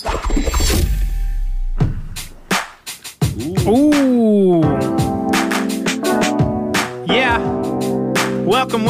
Ooh. Yeah. Welcome.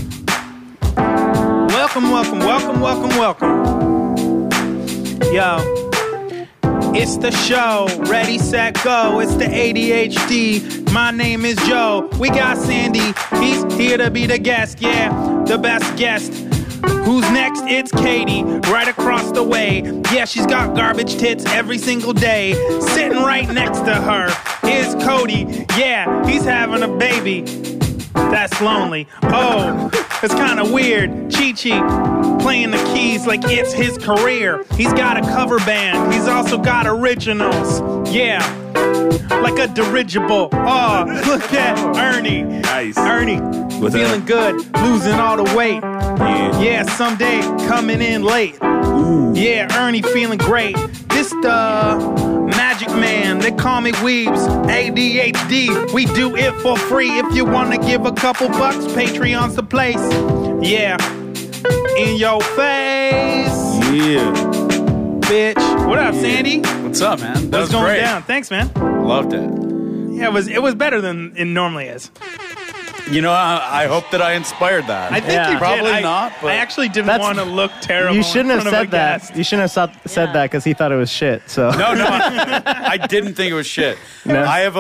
Yo. It's the show. Ready, set, go. It's the ADHD. My name is Joe. We got Sandy. He's here to be the guest. Yeah, the best guest. Who's next? It's Katie, right across the way. Yeah, she's got garbage tits every single day. Sitting right next to her is Cody. Yeah, he's having a baby. That's lonely. Oh, it's kind of weird. Chi-Chi playing the keys like it's his career. He's got a cover band. He's also got originals. Yeah, like a dirigible. Oh, look at Ernie. Nice. Ernie, What's feeling up? good, losing all the weight. Yeah, someday coming in late. Ooh. Yeah, Ernie feeling great. This the Magic Man. They call me Weebs. ADHD. We do it for free. If you want to give a couple bucks, Patreon's the place. Yeah, in your face. Yeah. Bitch. What up, Sandy? What's up, man? That What's was going great. down? Thanks, man. Loved it. Yeah, it was better than it normally is. You know, I hope that I inspired that. I think Yeah. you Probably did. not, but I actually didn't That's- want to look terrible. You shouldn't in have front of said a that. guest. You shouldn't have said that because he thought it was shit. So no, I didn't think it was shit. No? I have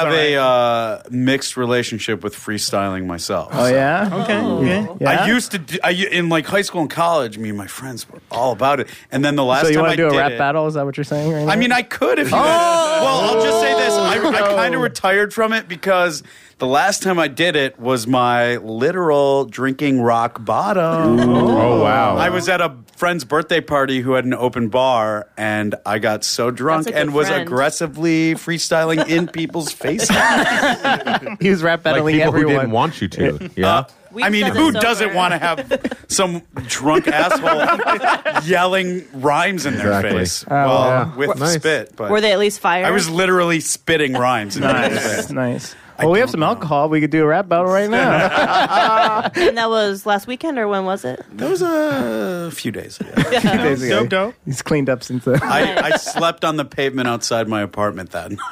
a mixed relationship with freestyling myself. Oh yeah. Okay. Okay. Yeah? I used to do, in like high school and college. Me and my friends were all about it. And then the last So you time want I to do did a rap it, battle? Is that what you're saying right now? I mean, I could if you. Well, I'll just say this: I kind of retired from it because the last time I did it was my literal drinking rock bottom. Oh, wow. I was at a friend's birthday party who had an open bar, and I got so drunk That's a good and was friend. aggressively freestyling in people's faces. he was rap Like battling people who everyone. didn't want you to. Yeah. I mean, We've done who this doesn't over. want to have some drunk asshole yelling rhymes in their Exactly. face? yeah. With Nice. spit. But Were they at least fired? I was literally spitting rhymes in people's Nice, face. nice. Well, we have some alcohol. We could do a rap battle right now. And that was last weekend, or when was it? That was a few days ago. Days ago. Dope. He's cleaned up since then. I slept on the pavement outside my apartment that night.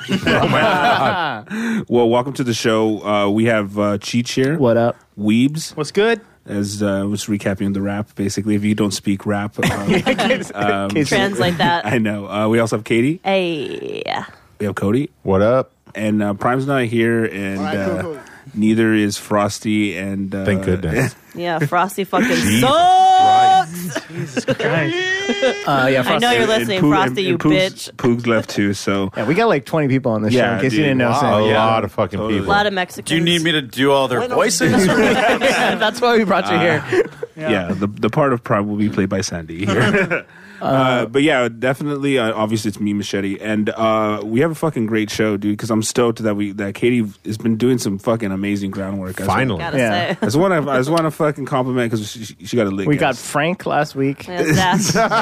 Well, welcome to the show. We have Cheech here. What up? Weebs. What's good? As was recapping the rap, basically. If you don't speak rap, Translate that. I know. We also have Katie. Hey. We have Cody. What up? And Prime's not here, and neither is Frosty. And Thank goodness. Yeah, Frosty fucking sucks. Yeah, I know you're listening, Frosty, you bitch. Poog's left too, so Yeah, we got like 20 people on this show. Yeah, In case you dude. didn't know, A Sam. lot of fucking Totally. A people. lot of Mexicans. Do you need me to do all their voices? That's why we brought you here. yeah, the part of Prime will be played by Sandy here. But yeah, definitely. Obviously, it's me, Machete, and we have a fucking great show, dude. Because I'm stoked that Katie has been doing some fucking amazing groundwork. Finally. Gotta Yeah. say. I just want to fucking compliment because she got a lick. We got ass. Frank last week. Yeah,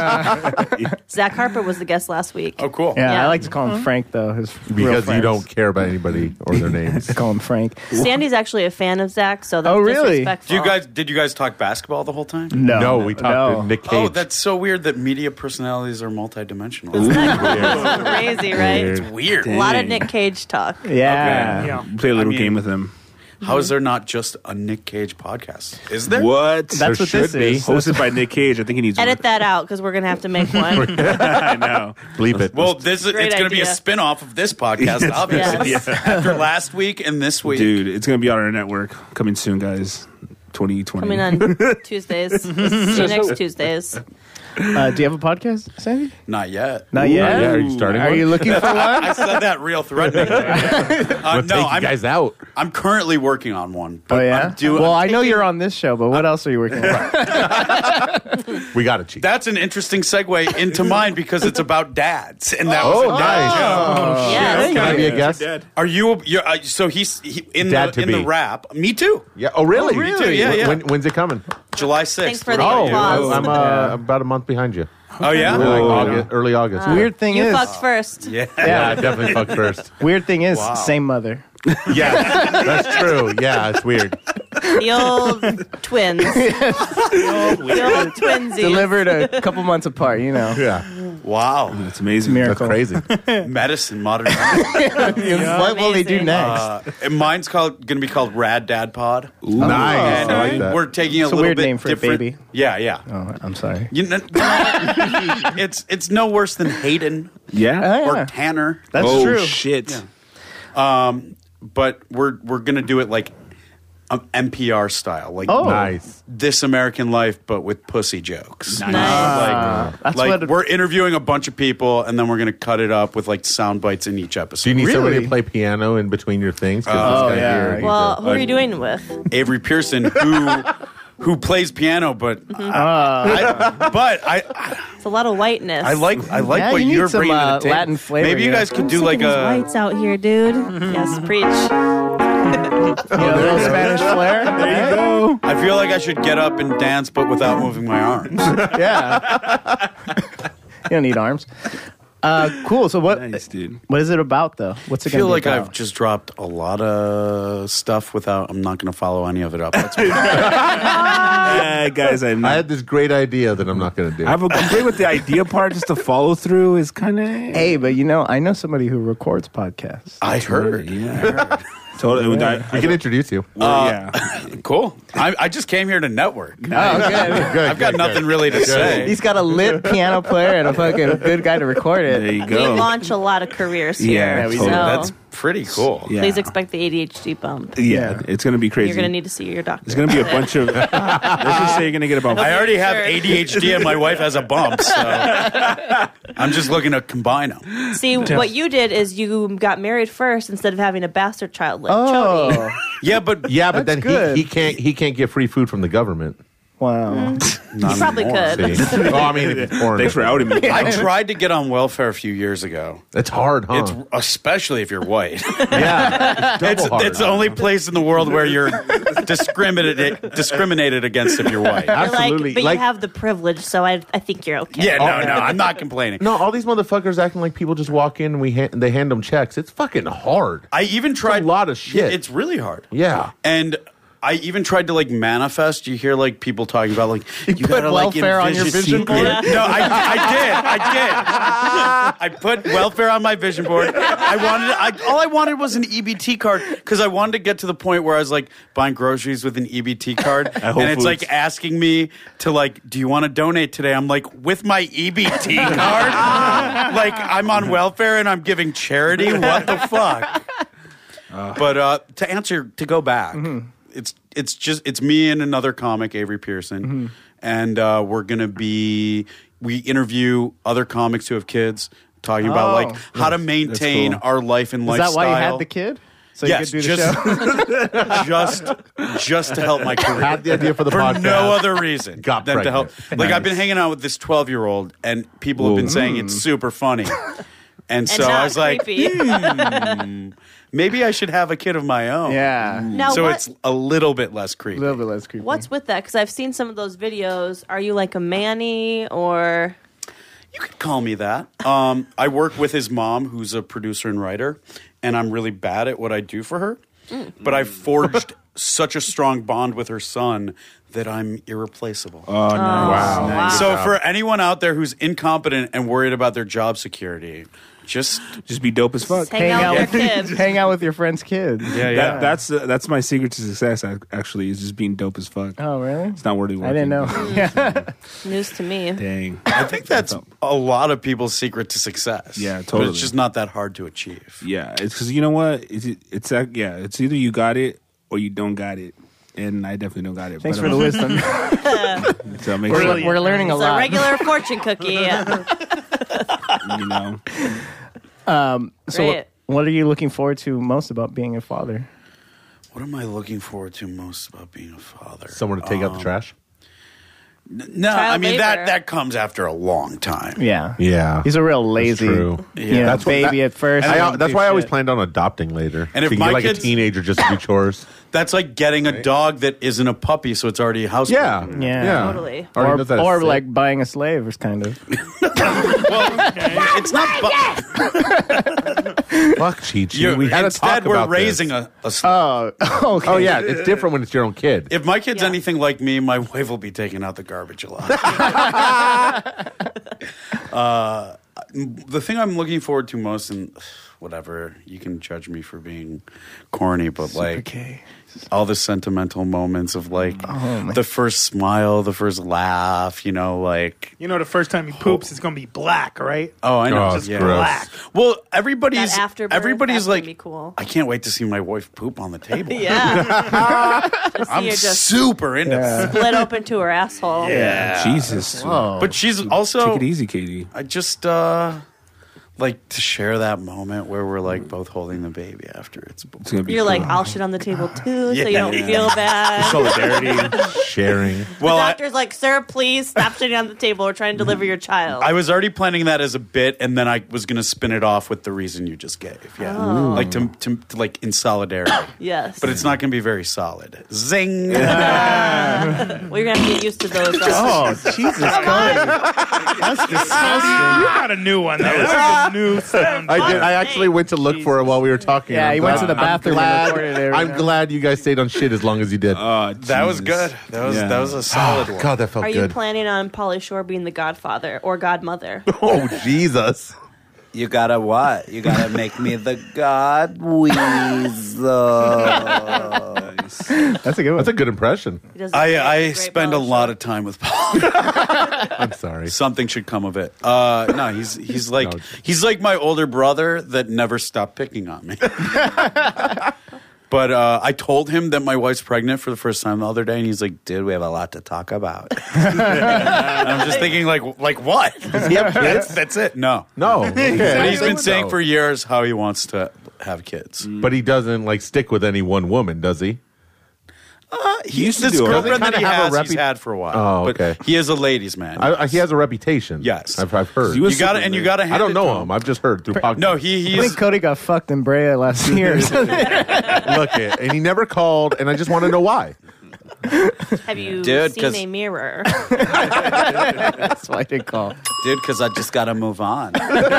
Zach Harper was the guest last week. Oh, cool. Yeah, Yeah. I like to call him Frank though. His real Because you friends. don't care about anybody or their names. call him Frank. Sandy's actually a fan of Zach, so that's Oh, really? disrespectful. Did you guys talk basketball the whole time? No, we talked to Nick Cage. Oh, that's so weird that media personalities are multidimensional. Crazy, right? Weird. Weird. A lot of Nick Cage talk. Yeah. Yeah. Play a little mean- game with him. How is there not just a Nick Cage podcast? Is there? What? That's what this is. Hosted by Nick Cage. I think he needs Edit that out because we're going to have to make one. I know. Bleep it. Well, it's Great going to be a idea. spin-off of this podcast, obviously. Yes. After last week and this week. Dude, it's going to be on our network. Coming soon, guys. 2020. Coming on Tuesdays. See you next Tuesdays. Do you have a podcast, Sandy? Not yet. Not yet. yeah, are you starting Are one? you looking for one? I said that real threatening. We'll take you guys out. I'm currently working on one. Oh But yeah. I'm doing, Well, I'm I know taking- you're on this show, but what else are you working on? We got to cheat. That's an interesting segue into mine because it's about dads, and that Oh, was a dad nice. joke. Yeah. Can I be a guest? Are you? So he's in Dad to the be. rap. Me too. Yeah. Oh, really? Oh, really? Yeah, yeah. When's it coming? July 6th. Thanks for What the about you? applause. I'm about a month behind you. Oh yeah. Early August. Weird thing You is, fucked first. Yeah. Yeah, I definitely fucked first. weird thing is, Wow. same mother. Yeah, that's true. Yeah, it's weird. The old twins. The old twinsies. Delivered a couple months apart, you know. Yeah. Wow. That's amazing. Miracle. That's crazy. Medicine, modern medicine. What will they do Amazing. next? And mine's going to be called Rad Dad Pod. Nice. And I like that. we're taking a It's a little weird bit name for a different. baby. Yeah. Oh, I'm sorry. It's no worse than Hayden Yeah. or Tanner. That's oh, true. shit. But we're going to do it like NPR style, like Oh. Nice. This American Life, but with pussy jokes. Nice. That's Like what. we're interviewing a bunch of people, and then we're going to cut it up with like sound bites in each episode. Do you need somebody Really? to play piano in between your things? 'Cause Oh, this guy yeah. here, he's Well, a- who are you doing with? Avery Pearson, who plays piano, but It's a lot of whiteness. I like Yeah, what you need you're some, bringing to the table. Latin flavor Maybe you here. guys could do Sick like of these a. whites out here, dude. Yes, preach. a little Spanish flair. There you go. I feel like I should get up and dance, but without moving my arms. Yeah. You don't need arms. Cool. So what? Nice, dude. What is it about though? What's I it going feel to be like about? I've just dropped a lot of stuff without. I'm not going to follow any of it up. That's Guys, I had this great idea that I'm not going to do. I'm great with the idea part. Just to follow through is kind of. Hey, but I know somebody who records podcasts. I heard. Yeah. Totally. we can introduce you. Yeah. Cool. I just came here to network. Oh, good. Good, I've got good, nothing good. really to say. He's got a lit piano player and a fucking good guy to record it. There you We go. launch a lot of careers Yeah, here. we so do. That's pretty cool. Yeah. please expect the ADHD bump. Yeah, it's gonna be crazy. You're going to need to see your doctor. There's gonna be a bunch of. Let's just say you're gonna get about. I already have Sure. ADHD and my wife has a bump, so I'm just looking to combine them. See, what you did is you got married first instead of having a bastard child like Chody. Oh, Yeah, but Yeah, but That's then good. he can't get free food from the government. wow. You probably could. See? Oh, I mean, if it's foreign. Thanks for outing me. I tried to get on welfare a few years ago. It's hard, huh? It's especially if you're white. yeah, It's, double hard. it's the only place in the world where you're discriminated against if you're white. You're Absolutely. like, but Like- you have the privilege, so I think you're okay. Yeah, no, I'm not complaining. No, all these motherfuckers acting like people just walk in and they hand them checks. It's fucking hard. I even tried a lot of shit. Yeah, it's really hard. Yeah. And I even tried to like manifest. You hear like people talking about like you put gotta, like, welfare on your envision vision board? No, I did. I put welfare on my vision board. All I wanted was an EBT card because I wanted to get to the point where I was like buying groceries with an EBT card, and Whole it's like Foods. asking me to like, do you want to donate today? I'm like, with my EBT card, like I'm on welfare and I'm giving charity. What the fuck? But to go back, it's me and another comic, Avery Pearson, and we interview other comics who have kids, talking about like how to maintain cool. our life and Is lifestyle. that why you had the kid? So Yes, you could do the show? just to help my career. Had the idea for the For podcast. no other reason Got than to help. pregnant. Like I've been hanging out with this 12-year-old, and people have been saying it's super funny, and so And I not was like, creepy. maybe I should have a kid of my own. Yeah. Now, So what, it's a little bit less creepy. A little bit less creepy. what's with that? Because I've seen some of those videos. Are you like a Manny or... You could call me that. I work with his mom, who's a producer and writer, and I'm really bad at what I do for her. But I forged such a strong bond with her son that I'm irreplaceable. Oh, nice. Wow. Wow. So for anyone out there who's incompetent and worried about their job security, just Just be dope as fuck. Hang out with your kid. Hang out with your friends' kids. That's my secret to success. Actually, is just being dope as fuck. Oh, really? It's not worthy. I didn't know. Yeah. News to me. Dang. I think that's a lot of people's secret to success. Yeah, But totally. it's just not that hard to achieve. Yeah, it's because you know what? It's either you got it or you don't got it, and I definitely don't got it. Thanks but, for the wisdom. So make We're learning a It's a lot. regular fortune cookie. you know. So Great. what are you looking forward to most about being a father? What am I looking forward to most about being a father? Someone to take out the trash. No, Child I mean labor. that comes after a long time. Yeah. Yeah. He's a real lazy true. Yeah. That's what- baby at first. That's why I always planned on adopting later. And if so you my get like kids- a teenager just to do chores. That's like getting a dog that isn't a puppy, so it's already a house. Yeah. puppy. Yeah. Totally. Already knows that Or it's sick. like buying a slave is kind of. It's not. Well, Fuck, Chi-Chi. You- We had to talk instead, we're about raising this. a Okay. Oh, yeah. It's different when it's your own kid. If my kid's Yeah. anything like me, my wife will be taking out the garbage a lot. The thing I'm looking forward to most, and whatever, you can judge me for being corny, but like all the sentimental moments of like the first smile, the first laugh, like. You know, the first time he poops, it's gonna be black, right? Oh, I know. Oh, Just yeah. black. Well, everybody's That afterbirth, everybody's that's like, gonna be cool. I can't wait to see my wife poop on the table. Yeah. Just see I'm her just super into that. split open to her asshole. Yeah. Jesus. But she's also Take it easy, Katie. I just like to share that moment where we're like both holding the baby after it's born. It's gonna be You're cool. like, I'll shit on the table too, so Yeah. you don't feel bad. solidarity. Sharing. Well, The doctor's like, sir, please stop shitting on the table. We're trying to deliver your child. I was already planning that as a bit, and then I was going to spin it off with the reason you just gave. Yeah, like to like in solidarity. Yes. But it's not going to be very solid. Zing. Well, you're going to have to get used to those. Oh, Jesus Christ. That's disgusting. You got a new one. That was a new sound. I did. I actually went to look for it while we were talking. Yeah, I'm he went glad- to the bathroom and I'm recorded it. glad, I'm glad you guys stayed on shit as long as you did. That was good. That was a solid one. God, that felt Are you good. planning on Pauly Shore being the godfather or godmother? Oh, Jesus. You gotta what? You gotta make me the God Weasel. That's a good one. That's a good impression. He does I great spend a Pauly lot Shore. of time with Paul. I'm sorry. Something should come of it. No, he's like No. he's like my older brother that never stopped picking on me. But I told him that my wife's pregnant for the first time the other day, and he's like, "Dude, we have a lot to talk about." And I'm just thinking, like what? Does he have kids? That's it. No, No. Okay. but he's been saying for years how he wants to have kids. But he doesn't like stick with any one woman, does he? He's to this do it. girlfriend Does that he he kinda have a has. He's had for a while. Oh, But okay. he is a ladies' man. He has a reputation. Yes. I've heard. He was you got to super and you lit. got to. I don't know him. I've just heard through podcasts. No, I he's think Cody got fucked in Brea last year. Look it, and he never called, and I just want to know why. Have you Dude, seen 'cause- a mirror? That's why I didn't call. Dude, because I just gotta move on.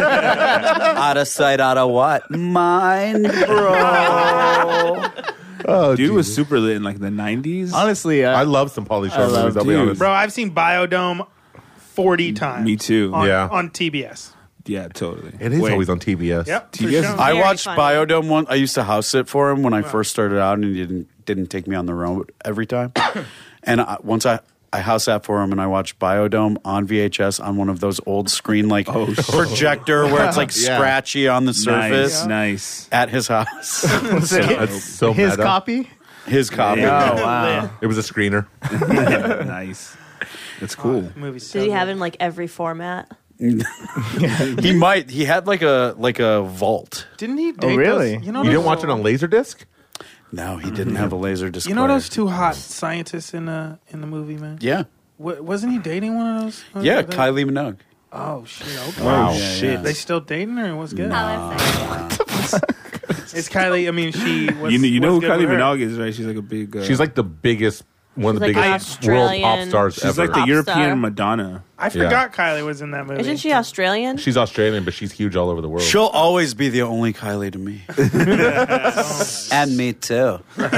Out of sight, out of what? Mind, bro. Oh, Dude was Jesus. super lit in like the 90s. Honestly, I love some Pauly Shore love movies. I'll be dude. honest. Bro, I've seen Biodome 40 times. Me too. On, Yeah. on TBS. Yeah, totally. It is Wait, always on TBS. Yep. for TBS sure. I Very watched funny. Biodome one. I used to house sit for him when I first started out, and he didn't take me on the road every time. And once I house sat for him, and I watched Biodome on VHS on one of those old screen projector where it's like Yeah. scratchy on the surface Nice. at his house. That's so his meta. copy? His copy. Yeah. Oh, wow. It was a screener. Nice. That's cool. Movie's so Did he good. have in like every format? He might. He had like a vault. Didn't he date really? those? You know You those, didn't watch it on Laserdisc? No, he didn't have a laser disc. You know player. those two hot scientists in the movie, man? Yeah. Wasn't he dating one of those? Yeah, Those- Kylie Minogue. Oh shit! Okay. Wow. shit. They still dating or what's good? Oh, It's Kylie. I mean, she. Was, You know who what's good Kylie with her? Minogue is, right? She's like a big. She's like the biggest, one of the She's like an biggest world pop Australian- stars she's ever. like the Pop European star. Madonna. I forgot Kylie was in that movie. Isn't she Australian? She's Australian, but she's huge all over the world. She'll always be the only Kylie to me. And me too.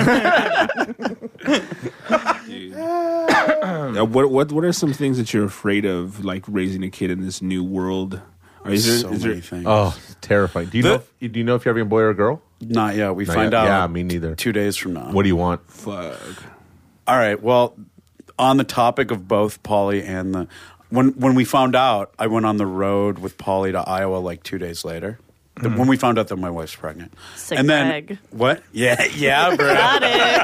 What are some things that you're afraid of, like raising a kid in this new world? Or is So there many things. Oh, it's terrifying. Do you know if you're having a boy or a girl? Not yet. We Not find yet. out. Yeah, me neither. 2 days from now. What do you want? fuck? All right. Well, on the topic of both Pauly and the when we found out, I went on the road with Pauly to Iowa like 2 days later. When we found out that my wife's pregnant. Sick and then bag. what? Yeah, bro. Got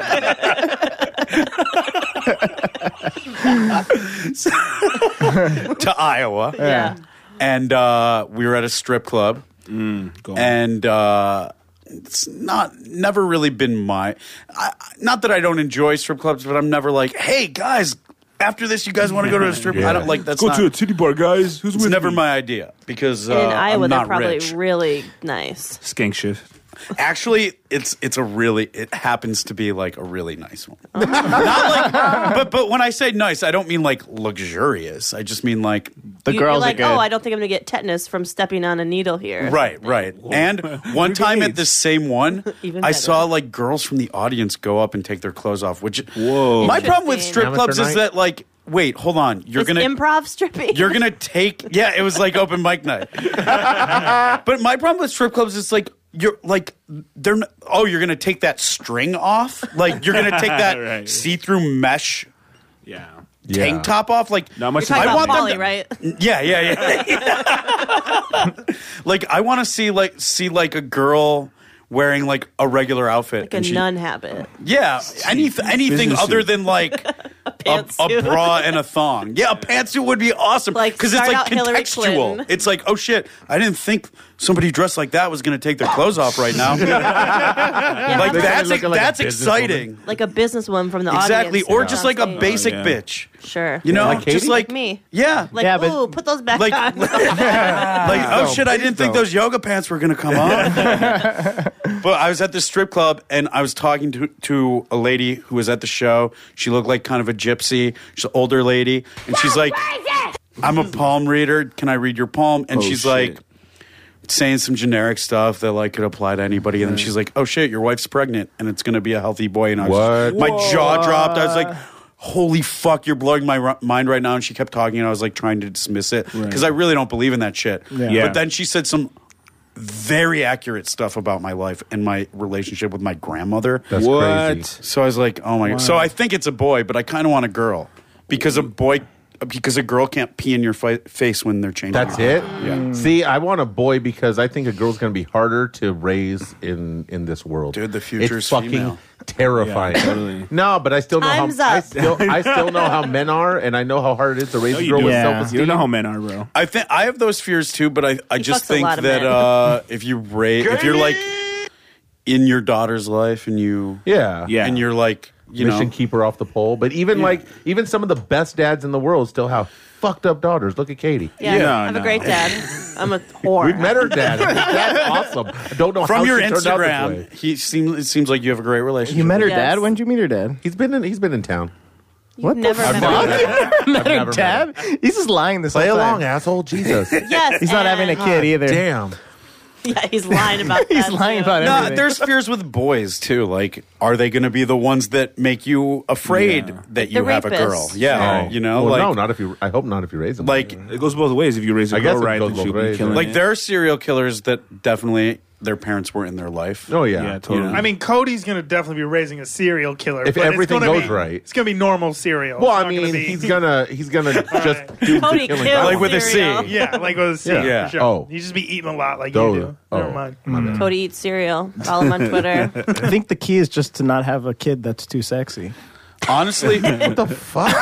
it. To Iowa. Yeah. And we were at a strip club. Go on. And it's never really been not that I don't enjoy strip clubs, but I'm never like, hey guys, after this you guys want to go to a strip club? I don't like that's Go not, to a titty bar, guys. Who's it's with never me? my idea because And in Iowa, I'm they're not probably rich. really nice. Skank shift. Actually, it happens to be like a really nice one. Not like, but when I say nice, I don't mean like luxurious. I just mean like The You're girls like, are good. oh, I don't think I'm going to get tetanus from stepping on a needle here. right. And one time at this same one, Even I better. saw like girls from the audience go up and take their clothes off. Which Whoa. my problem with strip Amateur clubs is night? that like, wait, hold on, you're It's gonna improv stripping. You're gonna take it was like open mic night. But my problem with strip clubs is like you're like you're gonna take that string off? Like you're gonna take that Right. see-through mesh Yeah. tank top off? Like Not much. You're talking I about want them Molly, to- right? Yeah. Like I want to see like a girl wearing like a regular outfit. Like a and she- nun habit. Yeah, anything Business other suit. than like a pantsuit. bra and a thong. Yeah, a pantsuit would be awesome Like, because it's start like out Hillary contextual. Clinton. It's like, oh shit, I didn't think somebody dressed like that was going to take their clothes off right now. Like that's looking like a that's businesswoman. exciting. Like a businesswoman from the Exactly, audience. or on just like a stage. basic yeah. bitch. Sure. You know, Like Katie? just like me. Yeah, Like, Yeah, but- ooh, put those back like, on. like oh No, shit, I please didn't think don't. those yoga pants were gonna come off. But I was at this strip club and I was talking to a lady who was at the show. She looked like kind of a gypsy. She's an older lady, and she's like, "I'm a palm reader. Can I read your palm?" And Oh, she's shit. like saying some generic stuff that like could apply to anybody. And then she's like, "Oh shit, your wife's pregnant, and it's gonna be a healthy boy." And I was What? my jaw dropped. I was like, holy fuck, you're blowing my mind right now. And she kept talking and I was like trying to dismiss it because I really don't believe in that shit. Yeah. But then she said some very accurate stuff about my life and my relationship with my grandmother. That's What? crazy. So I was like, oh my god. So I think it's a boy, but I kind of want a girl because a girl can't pee in your face when they're changing. That's it? Yeah. See, I want a boy because I think a girl's going to be harder to raise in this world. Dude, the future's it's fucking female. terrifying. Yeah, totally. No, but I still know Time's how up. I still know how men are, and I know how hard it is to raise No, a you girl do. with Yeah. self-esteem. You don't know how men are, bro. I think I have those fears too, but I just fucks a think lot of that men. if you're like in your daughter's life and you Yeah. Yeah. and you're like Mission keep her off the pole. But even some of the best dads in the world still have fucked up daughters. Look at Katie. Yeah, No, I have no. a great dad. I'm a whore. We've met her dad. That's awesome. I don't know from how your she turned out this Instagram, way. it seems like you have a great relationship. You met her Yes. dad? When did you meet her dad? He's been in town. You've never I've met never my met him. I've Her never met dad? He's just lying this Play whole time. along, asshole. Jesus. Yes, He's not having a kid either. Damn. Yeah, he's lying about that. He's lying too. about No, everything. there's fears with boys too. Like, are they going to be the ones that make you afraid Yeah. that you The have a girl? rapists. Yeah, you know, Well, like, no, not if you. I hope not if you raise them. like, It goes both ways. If you raise a I guess girl it right, goes then both she'll be ways, killing like it. there are serial killers that definitely their parents were in their life. oh yeah. Yeah, totally. I mean, Cody's going to definitely be raising a serial killer. If but it's everything gonna goes be- right. It's going to be normal serial. Well, It's I not gonna mean, be- he's gonna just do Cody the killing. kills Like with a C. cereal. Yeah, like with a C. Yeah. For sure. Oh. You just be eating a lot like Oh, you do. oh. Never mind. Cody eats cereal. Follow him on Twitter. I think the key is just to not have a kid that's too sexy. Honestly, What the fuck?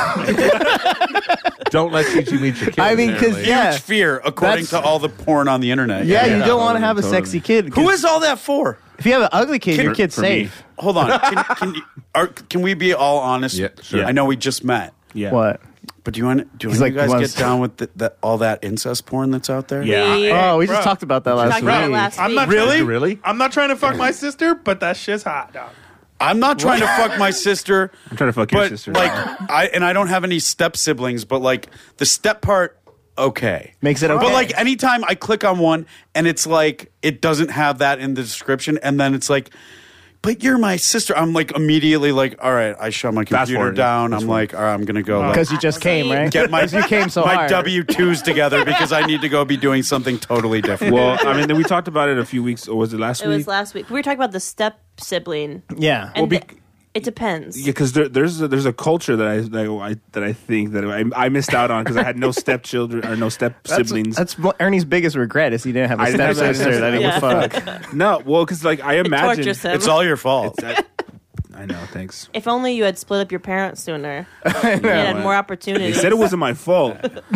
Don't let Chi meet your kid. I mean, 'cause, apparently. yeah. huge fear according to all the porn on the internet. Yeah, you don't want totally, to have a totally. sexy kid. Who is all that for? If you have an ugly kid, your kid's for me. safe. Hold on. Can we be all honest? Yeah, sure. I know we just met, Yeah. What? but do you want He's you like, guys wants- get down with all that incest porn that's out there? Yeah. Oh, we just bro. talked about that last Talked week. about it last I'm week. not Really? Trying to, Really? I'm not trying to fuck my sister, but that shit's hot, dog. I'm not trying to fuck my sister. I'm trying to fuck your but sister. like I don't have any step siblings, but like the step part, okay. Makes it okay. But like anytime I click on one and it's like it doesn't have that in the description, and then it's like, but you're my sister. I'm like immediately like, all right, I shut my computer forward. down. Fast I'm forward. like, all right, I'm gonna go like, Because you just came, right? get my you came so my hard. W-2s together because I need to go be doing something totally different. well, I mean, then we talked about it a few weeks, or was it last It week? was last week. We were talking about the step sibling. Yeah. And it depends. Yeah, because there's a culture that I think that I missed out on because I had no stepchildren or no step siblings. That's Ernie's biggest regret is he didn't have a I didn't have that- stepsister that he would Yeah. fuck. No, well, because like I imagine tortures him. It's all your fault. I know, thanks. If only you had split up your parents sooner. You had more They opportunities. said it wasn't my fault.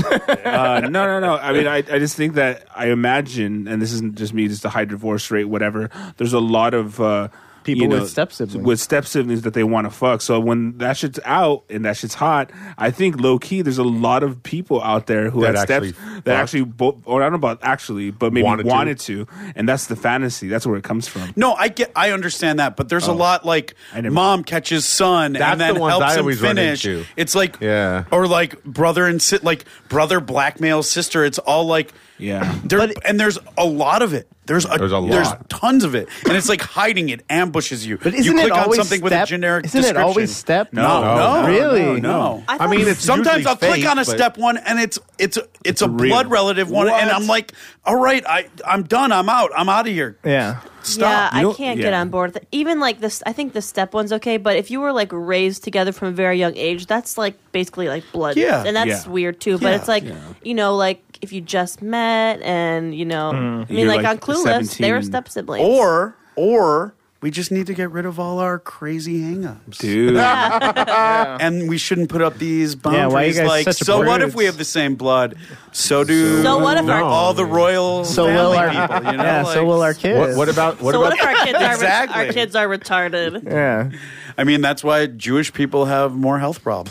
No. I mean, I just think that I imagine, and this isn't just me, just a high divorce rate, whatever. There's a lot of People with step siblings. with step siblings that they want to fuck. So when that shit's out and that shit's hot, I think low key there's a lot of people out there who That have steps actually that actually, or I don't know about actually, but maybe Wanted wanted to, and that's the fantasy. That's where it comes from. No, I understand that, but there's a lot like mom catches son That's and then the ones helps I him always run finish. into. It's like Yeah. or like brother and like brother blackmail sister. It's all like Yeah. and there's a lot of it. There's a lot. There's tons of it, and it's like hiding it, ambushes you. But you isn't click it on always something with a step? generic Isn't description. it always step? No, Really? no. I mean, it's Sometimes usually I'll click fake, on a but- step one, and it's a real. blood relative one, and What? I'm like, all right, I'm done. I'm out of here. Yeah. Stop. Yeah, I don't- can't get yeah. on board with it. Even like this, I think the step one's okay, but if you were like raised together from a very young age, that's like basically like blood. Yeah. And that's Yeah. weird too. But Yeah. it's like, you know, like if you just met and, you know, I mean, You're, like like, on Clueless, they were 17. step siblings. Or we just need to get rid of all our crazy hangups. Dude. And we shouldn't put up these boundaries. Yeah, why are you guys like, such so what if birds? we have the same blood? So do So what if our- all the royal So family will our people? You know, yeah. like- So will our kids. What about so what if our kids Exactly. our kids are retarded? Yeah. I mean, that's why Jewish people have more health problems.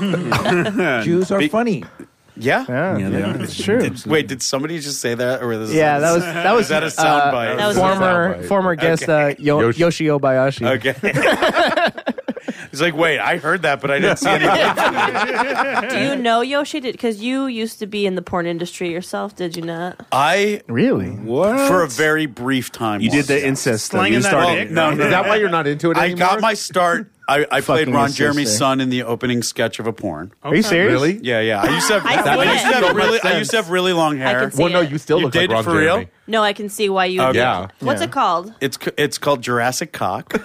Jews are funny. Yeah. Yeah. Yeah, they are. It's true. Wait, did somebody just say that? Or was Yeah, that was Is that a soundbite? That was former guest Yoshi Obayashi. Okay. He's like, wait, I heard that, but I didn't see anything. Do you know Yoshi? Because you used to be in the porn industry yourself, did you not? I, Really? What? for a very brief time, You did once. the incest stuff. Slanging You that started. dick? No, Is that why you're not into it I anymore? got my start. I played Fucking Ron his Jeremy's sister. son in the opening sketch of a porn. Are you serious? Really? Yeah. I used to have, I see I it. used to have So much really, I sense. used to have really long hair. can see Well, no, it. you still You look like did Ron for real? Jeremy. No, I can see why you. Okay. Yeah. What's it called? It's called Jurassic Cock.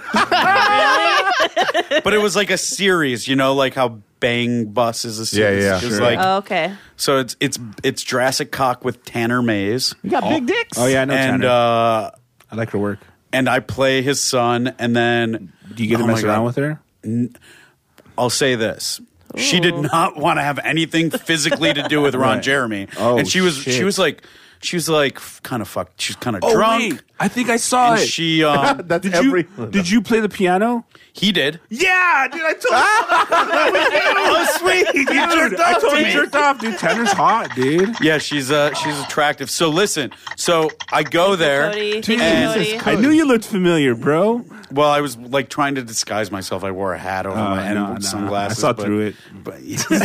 But it was like a series, you know, like how Bang Bus is a series. Yeah, It was sure. like, Oh, okay. so it's Jurassic Cock with Tanner Mays. You got big dicks. Oh, yeah, I know And Tanner. I like her work. and I play his son, and then Do you get to Oh mess my around God. with her? I'll say this. She did not want to have anything physically to do with Ron Right. Jeremy. Oh, and she was shit. kind of fucked. She was kind of Oh, drunk. wait. I think I saw And it. she That's Did every. did you play the piano? he did. Yeah, dude, I told you. Oh, sweet. You jerked off I told to you me. jerked off, dude. Tanner's hot, dude. Yeah, she's attractive. So listen, so I go there. Cody, thank you, and- Cody. I knew you looked familiar, bro. Well, I was like trying to disguise myself. I wore a hat over my head and sunglasses. I saw but- through it. But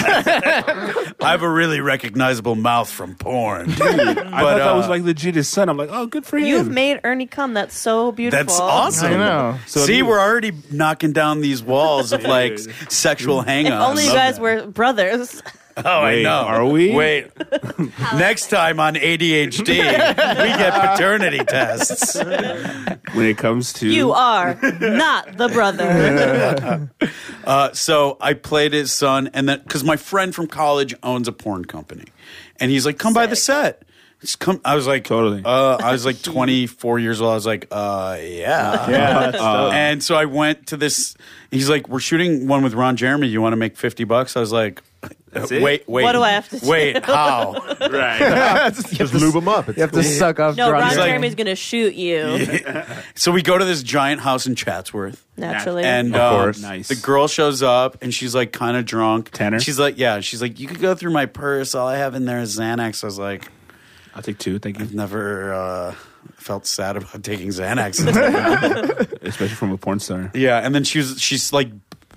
I have a really recognizable mouth from porn. I thought that was like legit his son. I'm like, oh, good for him. You've made Ernie come. That's so beautiful. That's awesome. I know. So See, if you- we're already knocking down these walls of like sexual hang-ups. If only you guys were brothers. Oh, I Wait, know. are we? Wait. Next time on ADHD, we get paternity tests. when it comes to You are not the brother. So I played his son, and then because my friend from college owns a porn company, and he's like, "Come by the set." Just come. I was like, Totally. I was like 24 years old. I was like, yeah. Yeah. That's dope. And so I went to this. He's like, "We're shooting one with Ron Jeremy. You want to make $50?" I was like, it? "Wait. What do I have to do?" Wait, how?" right. Just lube them up. You have to suck off No, Ron drugs. Jeremy's going to shoot you. So we go to this giant house in Chatsworth. Naturally. And Of course. Nice. the girl shows up and she's like kind of drunk. Tanner? She's like, yeah. She's like, you could go through my purse. All I have in there is Xanax. I was like, I'll take two. Thank you. never felt sad about taking Xanax. Especially from a porn star. Yeah, and then she's like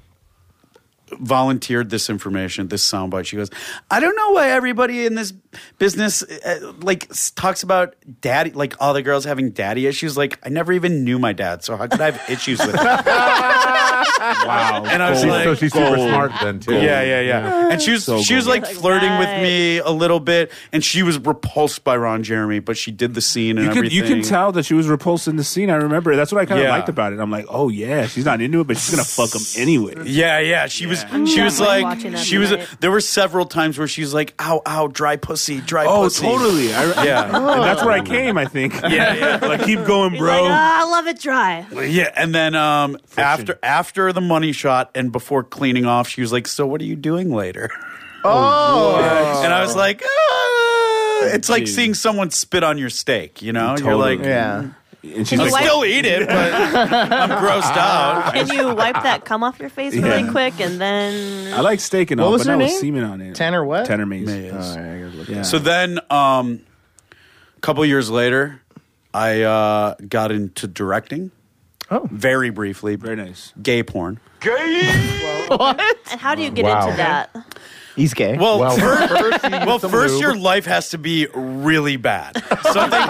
volunteered this information, this soundbite. She goes, I don't know why everybody in this business talks about daddy, like all the girls having daddy issues. Like, I never even knew my dad, so how could I have issues with it? Wow. And I was So like, she's super smart then too. yeah. And she was like Like, flirting with right. me a little bit, and she was repulsed by Ron Jeremy, but she did the scene and everything. You can tell that she was repulsed in the scene. I remember. That's what I kind of Yeah. liked about it. I'm like, oh yeah, she's not into it, but she's gonna fuck him anyway. Yeah. She was definitely like, watching that she was. tonight. There were several times where she's like, ow, dry pussy, dry Oh, pussy. totally. Yeah. And that's where I came. I think. Yeah. Like, keep going, He's bro. like, I love it dry. Yeah, and then after the money shot and before cleaning off, she was like, "So what are you doing later?" And I was like, "It's like Dude. seeing someone spit on your steak, you know? You're Totally. like, Yeah. And she's you like, wipe- Still eat it, but I'm grossed out. Can you wipe that cum off your face really quick and then? I like steak and What all, was but her not with name? semen on it. Tanner what? Tanner Mays. Mays. All right, I gotta look Yeah. So then, a couple years later, I got into directing. Oh. Very briefly. Very nice. Gay porn. What? And how do you get Wow. into that? He's gay. Well, Well, first, you use well, some first lube. your life has to be really bad. Something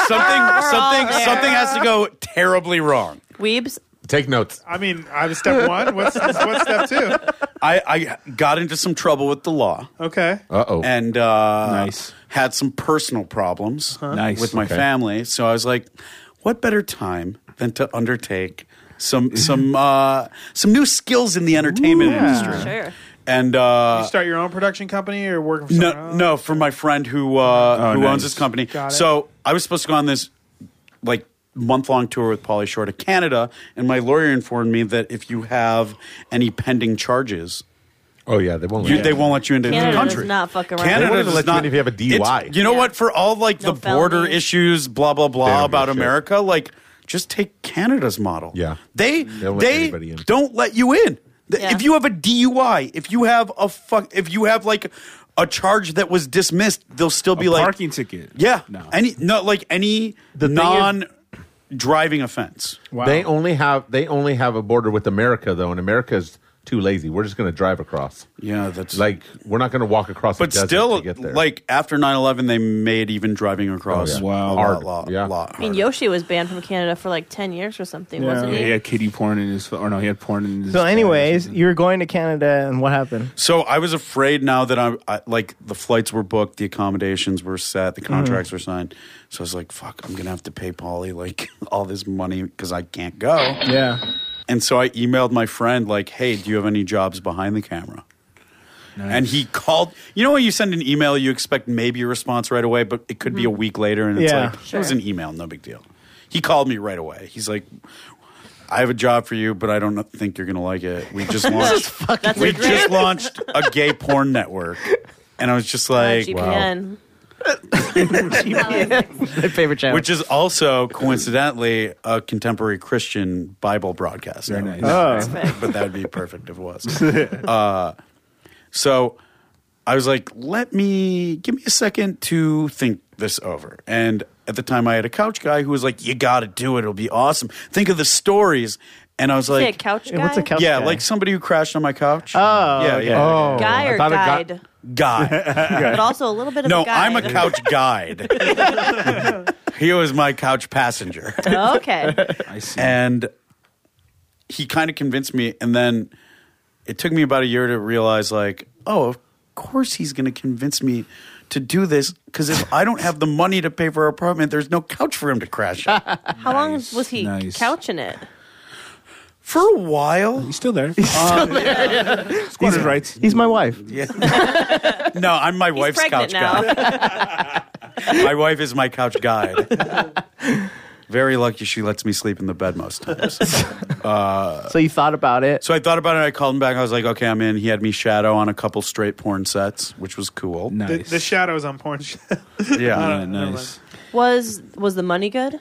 has to go terribly wrong. Weebs? Take notes. I mean, I was step one. What's step two? I got into some trouble with the law Okay. Uh-oh. and Nice. had some personal problems Nice. with my Okay. family. So I was like, what better time than to undertake some new skills in the entertainment industry? Sure. And You start your own production company or working for someone else? no, for my friend who nice. owns this company. Got it. So I was supposed to go on this like month-long tour with Pauly Shore to Canada, and my lawyer informed me that if you have any pending charges, Oh, yeah, they won't. they won't let you into Canada the country. does not fuck around. They Canada won't even does let you not. in if you have a DUI. It's- You know Yeah. what? For all like No the border felonies. issues, blah blah They blah don't about give a shit. America, like just take Canada's model. Yeah. they don't let anybody in. don't let you in. Yeah. If you have a DUI, if you have like a charge that was dismissed, they'll still be A like parking ticket. Yeah, No. any The thing non-driving offense. Wow. They only have a border with America, though, and America's too lazy. We're just going to drive across. Yeah, that's Like, we're not going to walk across the But desert still, to get there. like after 9/11, they made even driving across Oh, yeah. Wow. a Hard. lot, Yeah. lot I mean, harder. Yoshi was banned from Canada for like 10 years or something, wasn't Yeah, he? he had kiddie porn in his, or no, he had porn in his. So, anyways, you were going to Canada, and what happened? So I was afraid now that I like the flights were booked, the accommodations were set, the contracts were signed. So I was like, "Fuck, I'm gonna have to pay Pauly like all this money because I can't go." Yeah. And so I emailed my friend like, "Hey, do you have any jobs behind the camera?" And he called. You know when you send an email, you expect maybe a response right away, but it could be a week later, and it's Yeah. like it was an email, no big deal. He called me right away. He's like, "I have a job for you, but I don't think you're gonna like it. We just launched. That's we a great just launched a gay porn network." And I was just like, GPN. My favorite channel. which is also coincidentally a contemporary Christian Bible broadcast. Very network. nice. Perfect. But that would be perfect if it was. So I was like, give me a second to think this over. And at the time, I had a couch guy who was like, you got to do it. It'll be awesome. Think of the stories. And I was Say a like, couch guy? What's a couch yeah, guy? like somebody who crashed on my couch. Oh, yeah, okay. yeah. Oh, Guy I or thought it got- guide? Guy. But also a little bit of No, a guide. I'm a couch guide. He was my couch passenger. Okay. I see. And he kind of convinced me. And then it took me about a year to realize, like, oh, of course he's going to convince me to do this. Because if I don't have the money to pay for our apartment, there's no couch for him to crash on. How long was he Nice. couching it? For a while. He's still there. Squatters' rights. He's my wife. Yeah. No, I'm my wife's couch pregnant guy. My wife is my couch guide. Very lucky she lets me sleep in the bed most times. So you thought about it. So I thought about it. I called him back. I was like, okay, I'm in. He had me shadow on a couple straight porn sets, which was cool. Nice. The shadows on porn. Yeah. Yeah, nice. Was the money good?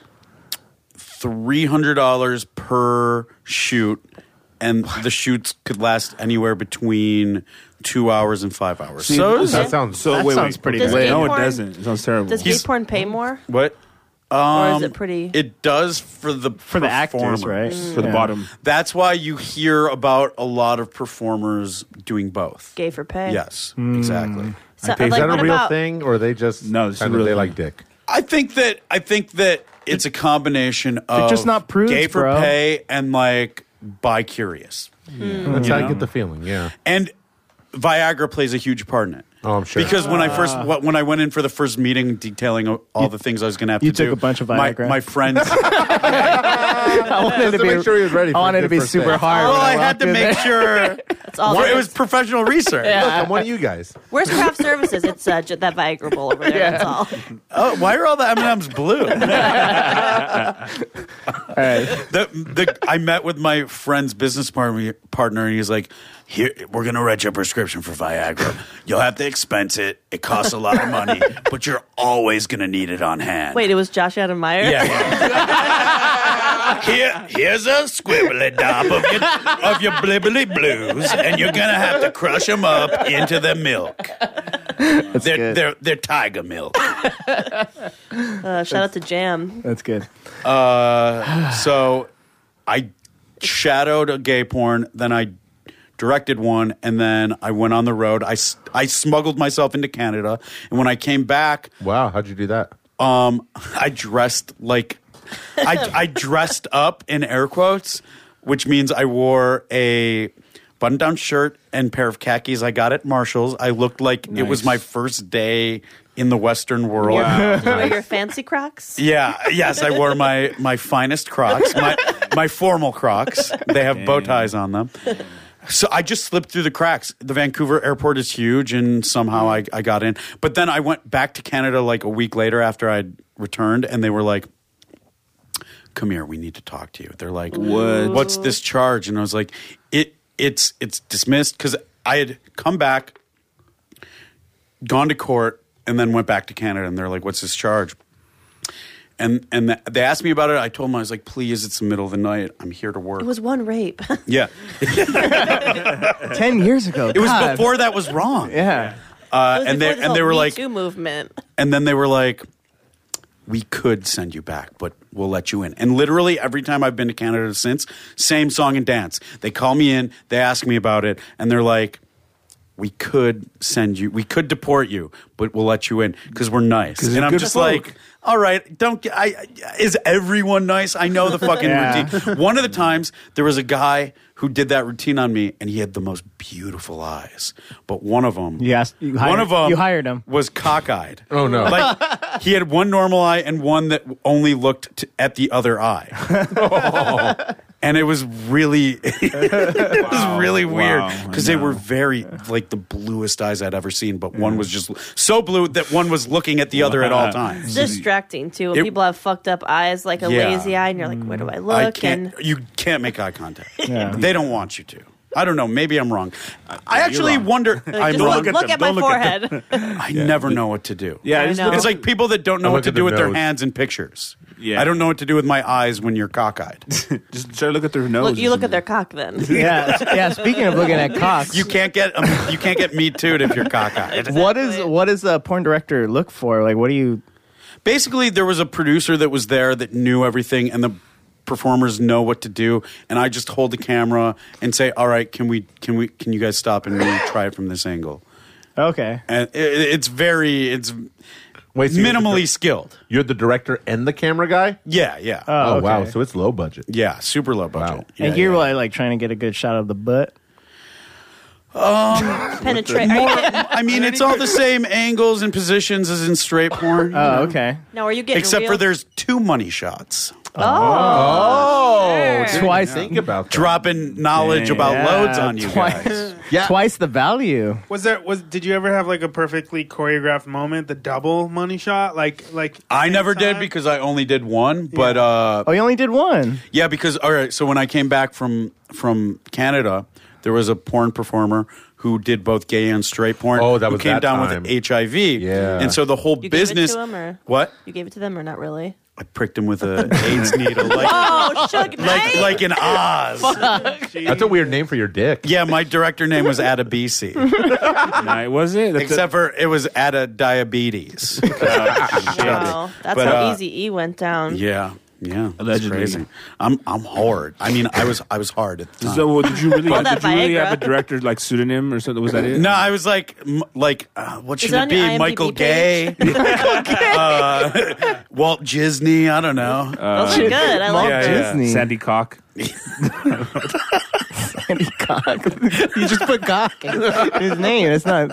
$300 per shoot, and the shoots could last anywhere between 2 hours and 5 hours. See, So That sounds So That wait, sounds wait. pretty Does good. gay No, it porn- doesn't. It sounds terrible. Does gay porn pay more? what? Or is it pretty? It does for the actors, performers. right? For the bottom. That's why you hear about a lot of performers doing both. Gay for pay? Yes, exactly. So, Is that what a real about- thing, or they just No, it's a kind of real they thing. like dick? I think that it's a combination of just not prudes, gay for bro. pay and like bi-curious. That's how I get the feeling. Yeah. And Viagra plays a huge part in it. Oh, I'm sure. Because when I went in for the first meeting detailing all the things I was going to have to you do. took a bunch of Viagra. My friends. I wanted Just to make sure he was ready for I wanted a to good be first super date. hard. well, when I had walked to in make there. sure That's all. it was professional research. Look, I'm one of you guys. Where's craft services? It's that Viagra bowl over there. That's all. Oh, why are all the M&Ms blue? right. I met with my friend's business partner, and he's like, "Here, we're gonna write you a prescription for Viagra. You'll have to expense it. It costs a lot of money, but you're always gonna need it on hand." Wait, it was Josh Adam Meyer? Yeah. Here's a squibbly dop of your blibbly blues, and you're gonna have to crush them up into the milk. They're tiger milk. Shout out to Jam. That's good. So I shadowed a gay porn, then I directed one, and then I went on the road. I smuggled myself into Canada, and when I came back, Wow, how'd you do that? I dressed like I dressed up in air quotes, which means I wore a button-down shirt and pair of khakis I got at Marshall's. I looked like it was my first day in the Western world. Did you wear your fancy Crocs? Yes, I wore my finest Crocs, my formal Crocs. They have bow ties on them. So I just slipped through the cracks. The Vancouver airport is huge, and somehow I got in. But then I went back to Canada like a week later after I'd returned, and they were like, "Come here, we need to talk to you." They're like, "What's this charge?" And I was like, "It's dismissed," because I had come back, gone to court, and then went back to Canada, and they're like, "What's this charge?" And they asked me about it. I told them, I was like, "Please, it's the middle of the night. I'm here to work." It was one rape. Yeah. 10 years ago. It was before that was wrong. Yeah. And they were like, Me Too movement. and then they were like, "We could send you back, but we'll let you in." And literally every time I've been to Canada since, same song and dance. They call me in, they ask me about it, and they're like, "We could send you, we could deport you, but we'll let you in because we're nice." And I'm good just folk. like, "All right, is everyone nice? I know the fucking routine." One of the times there was a guy who did that routine on me, and he had the most beautiful eyes. But one of them, You hired him. was cockeyed. Oh, no. Like he had one normal eye and one that only looked at the other eye. And it was really, really weird because they were very like the bluest eyes I'd ever seen. But one was just so blue that one was looking at the other at all times. It's distracting too. When people have fucked up eyes, like a lazy eye, and you're like, "Where do I look?" You can't make eye contact. Yeah. They don't want you to. I don't know. Maybe I'm wrong. I actually wonder. I'm Just wrong. look at my forehead. I never know what to do. Yeah, I just know. look It's like people that don't know I what look to at do the with their nose. hands in pictures. Yeah. I don't know what to do with my eyes when you're cockeyed. just try to look at their nose. You look at their cock then. Yeah. Speaking of looking at cocks, You can't get me too'd if you're cockeyed. what does a porn director look for? Like, what do you? Basically, there was a producer that was there that knew everything, and the performers know what to do. And I just hold the camera and say, "All right, can you guys stop and maybe try it from this angle?" Okay. And it's Wait, so minimally skilled. You're the director and the camera guy? Yeah. Oh, okay. wow. So it's low budget. Yeah, super low budget. Wow. Yeah, And you're yeah. like trying to get a good shot of the butt. Penetrate. I mean, it's all the same angles and positions as in straight porn. Oh, okay. Now, are you getting Except real? for there's 2 money shots. Oh, Sure. Twice. think about that. Dropping knowledge about loads on you twice. guys. Yeah. Twice the value. Did you ever have like a perfectly choreographed moment, the double money shot? Like I same never did time? because I only did one. But Oh, you only did one. yeah, because all right. So when I came back from Canada, there was a porn performer who did both gay and straight porn. Oh, that who was came that down time. with HIV. Yeah. and so the whole You business. gave it to him, or What? you gave it to them, or not really? I pricked him with an AIDS needle, like Oh, Suge Knight. like in Oz. That's a weird name for your dick. Yeah, my director name was Adabisi, Night, was it? except for it was Ada Diabetes. Wow, that's But, how Easy E went down. Yeah, it's Allegedly. crazy. I'm hard. I mean, I was hard at the time. So did you really? All that Did you really Viagra. have a director like pseudonym or something? Was that it? No, I was like, what should it it on your be? IMDb Michael page? Gay, Walt Disney. I don't know. Those are good. I like yeah, those. yeah. Disney. Sandy Cock. Sandy Cock. You just put cock in his name. It's not.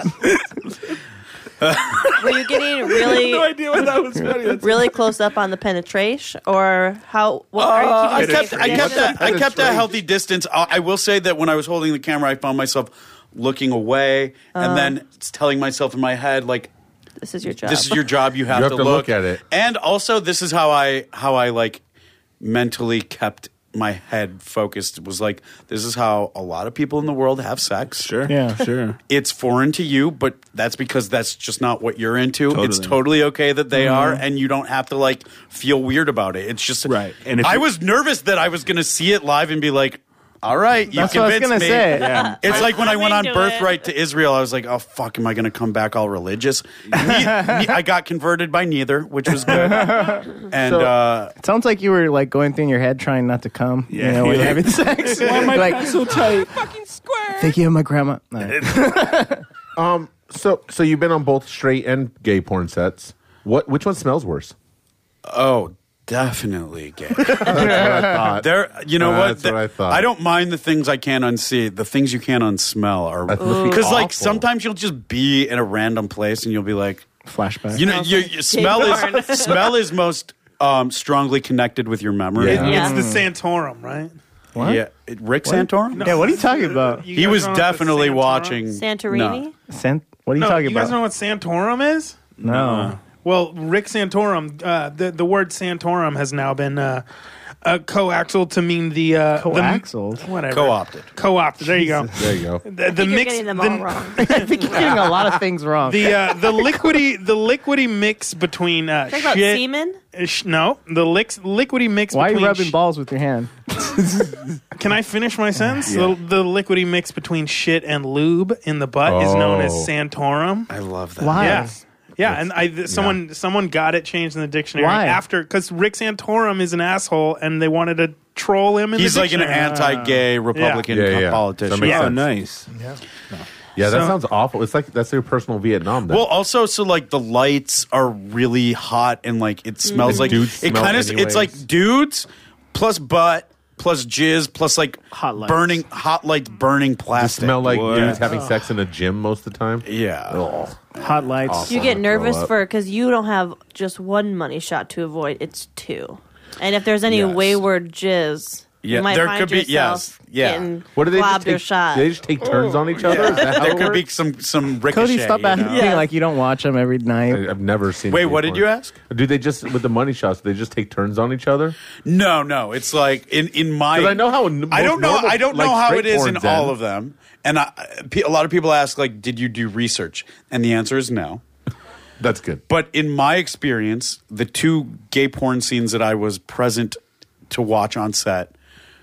Were you getting really, idea what that was funny. really close up on the penetration, or how? What are I you keeping I kept a healthy distance. I will say that when I was holding the camera, I found myself looking away and then telling myself in my head, like, This is your job. this is your job. You have, You have to look at it. And also, this is how I like mentally kept my head focused. It was like, this is how a lot of people in the world have sex. Sure. Yeah. Sure. It's foreign to you, but that's because that's just not what you're into. Totally. It's totally okay that they are, and you don't have to like feel weird about it. It's just Right. And if I you- was nervous that I was going to see it live and be like, all right, you That's what I was convinced gonna me. say. Yeah. It's like when I went on into it. Birthright to Israel, I was like, oh, fuck, am I going to come back all religious? I got converted by neither, which was good. And It sounds like you were like going through in your head trying not to come. Yeah. You know, when you're having sex. Why am I like so tight? thinking of my grandma? No. So you've been on both straight and gay porn sets. Which one smells worse? oh, definitely gay. That's what I thought. There, you know what? That's what I thought. I don't mind the things I can't unsee. The things you can't unsmell are That must be because, like, awful. sometimes you'll just be in a random place and you'll be like, Flashback. you know, your smell is most strongly connected with your memory. Yeah. Yeah. It's the Santorum, right? What? Yeah, Rick Santorum. Yeah, what are you talking about? You He guys was don't know what definitely Santorum- watching Santorini? What are you No, talking you guys about? know what Santorum is? No. Well, Rick Santorum, the word Santorum has now been coaxial to mean the Coaxial? whatever Co-opted. Co-opted. There you go. There you go. The You're mix. getting them the, all wrong. I think you're getting a lot of things wrong. the liquidy mix between Talk about shit. semen? No, the liquidy mix. Why are you between rubbing balls with your hand? Can I finish my sentence? The liquidy mix between shit and lube in the butt is known as Oh. Santorum. I love that. Why? Yeah. Yeah, and someone got it changed in the dictionary Why? after because Rick Santorum is an asshole and they wanted to troll him in He's the like an dictionary. anti-gay Republican Yeah. politician. That makes Oh, sense. nice. Yeah, that So- sounds awful. It's like that's their personal Vietnam. Then. Well, also, so like the lights are really hot and like it smells like Dudes it smell kind of. It's anyways. like dudes plus butt plus jizz plus like Hot lights. burning hot lights burning plastic. smell like What? dudes having sex in a gym most of the time. Yeah. Hot lights. You get Throw nervous up. because you don't have just one money shot to avoid. It's two. And if there's any Yes. wayward jizz, Yeah, you might there find could be- yourself yes, yeah. getting What do they just globbed or take? shot. Do they just take turns on each other? Is that how There it could be works? some ricochet. Cody, stop you know? acting like you don't watch them every night. I've never seen. Wait, gay what did porn. you ask? Do they just with the money shots? They just take turns on each other? No. It's like in my. Because I know how. I don't know. I don't know how it is in all them. of them. And a lot of people ask, like, did you do research? And the answer is no. That's good. But in my experience, the two gay porn scenes that I was present to watch on set,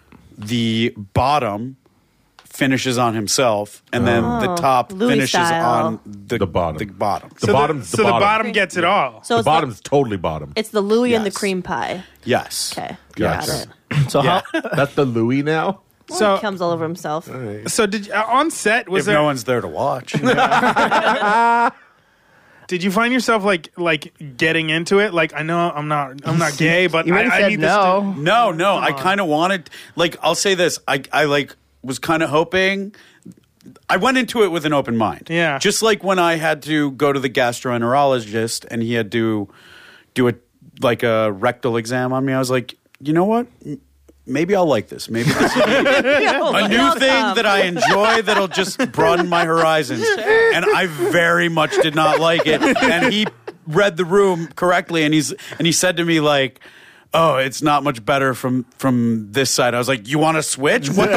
the bottom finishes on himself, and then the top Louis finishes style. on the bottom. The bottom. The bottom's so the bottom gets it all. So The it's bottom's totally bottom. it's the Louis and the Yes. cream pie. Yes. Okay. Gotcha. Got it. So Yeah. That's the Louis now. So He comes all over himself. so did on set was If there? no one's there to watch. Did you find yourself like getting into it? Like I know I'm not gay, but you already I said need no. No. I kind of wanted, like, I'll say this. I like was kind of hoping. I went into it with an open mind. Yeah. Just like when I had to go to the gastroenterologist and he had to do a rectal exam on me. I was like, you know what? Maybe I'll like this. Maybe this will be a new thing that I enjoy that'll just broaden my horizons. And I very much did not like it. And he read the room correctly, and he said to me like, "Oh, it's not much better from this side." I was like, "You want to switch? What the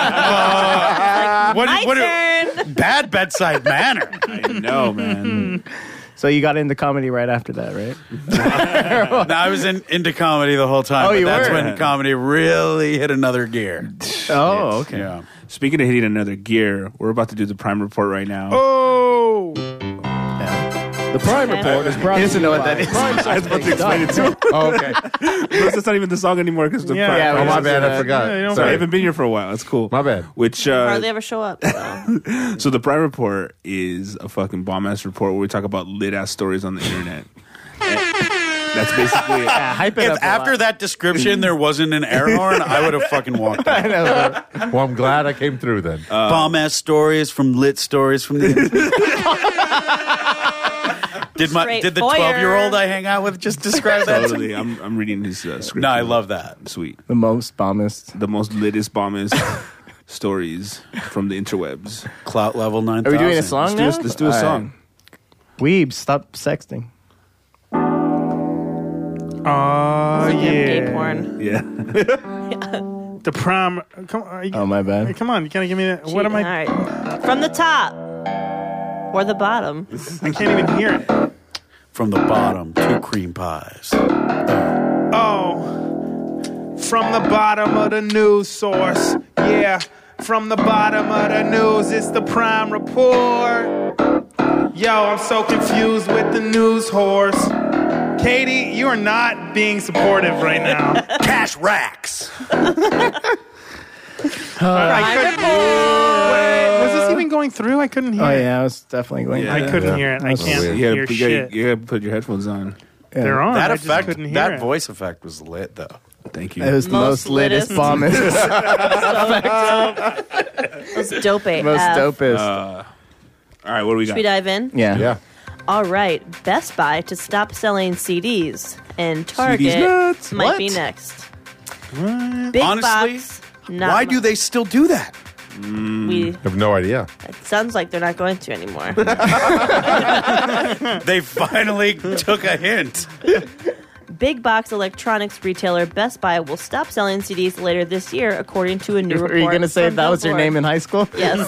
My turn. bad bedside manner?" I know, man. So you got into comedy right after that, right? No, I was into comedy the whole time. Oh, but you that's were? when comedy really hit another gear. Oh, okay. Yeah. Speaking of hitting another gear, we're about to do the Prime Report right now. Oh, The Prime Report is brought to you know what by that is. Prime I was about to explain it to him. Oh, okay. That's not even the song anymore because the Yeah. Prime. Yeah, Oh, my we bad. I just- forgot. Yeah, you don't Sorry, I Sorry. haven't been here for a while. It's cool. My bad. Which Hardly ever show up. So. so the Prime Report is a fucking bomb ass report where we talk about lit ass stories on the internet. That's basically it. Yeah, hype it If up a after lot. that description there wasn't an air horn, I would have fucking walked out. Well, I'm glad I came through then. Bomb ass stories from lit stories from the Did Straight the foyer. 12-year-old I hang out with just describe that? Totally. I'm reading his script. No, I love that. Sweet. The most bombest. The most litest, bombest stories from the interwebs. Clout level 9,000. Are we doing a song now? Let's do a All right. song. Weebs, stop sexting. Oh, Damn gay yeah. porn. Yeah. The prom. Come on. Oh, my bad. Come on. You gotta give me that. What am I? All right. From the top or the bottom. I can't even hear it. From the bottom, 2 cream pies. Oh. From the bottom of the news source. Yeah. From the bottom of the news, it's the Prime Report. Yo, I'm so confused with the news horse. Katie, you are not being supportive right now. Cash racks. Was this even going through? I couldn't hear Oh, it. yeah, I was definitely going. Yeah. I couldn't hear it. I That's can't weird. You hear gotta, shit. you gotta put your headphones on. Yeah. They're on. That I just effect, couldn't hear that it. voice effect was lit, though. Thank you. It was the Most most latest, latest. bombest, Most dope AF. most dopest. All right, what do we Should got? we dive in? yeah. Yeah. All right. Best Buy to stop selling CDs. And Target CDs nuts. might What? be next. Big Honestly, box. Not why do they still do that? We, I have no idea. it sounds like they're not going to anymore. They finally took a hint. Big box electronics retailer Best Buy will stop selling CDs later this year, according to a new report. Were you going to say from that was your Billboard. name in high school? Yes.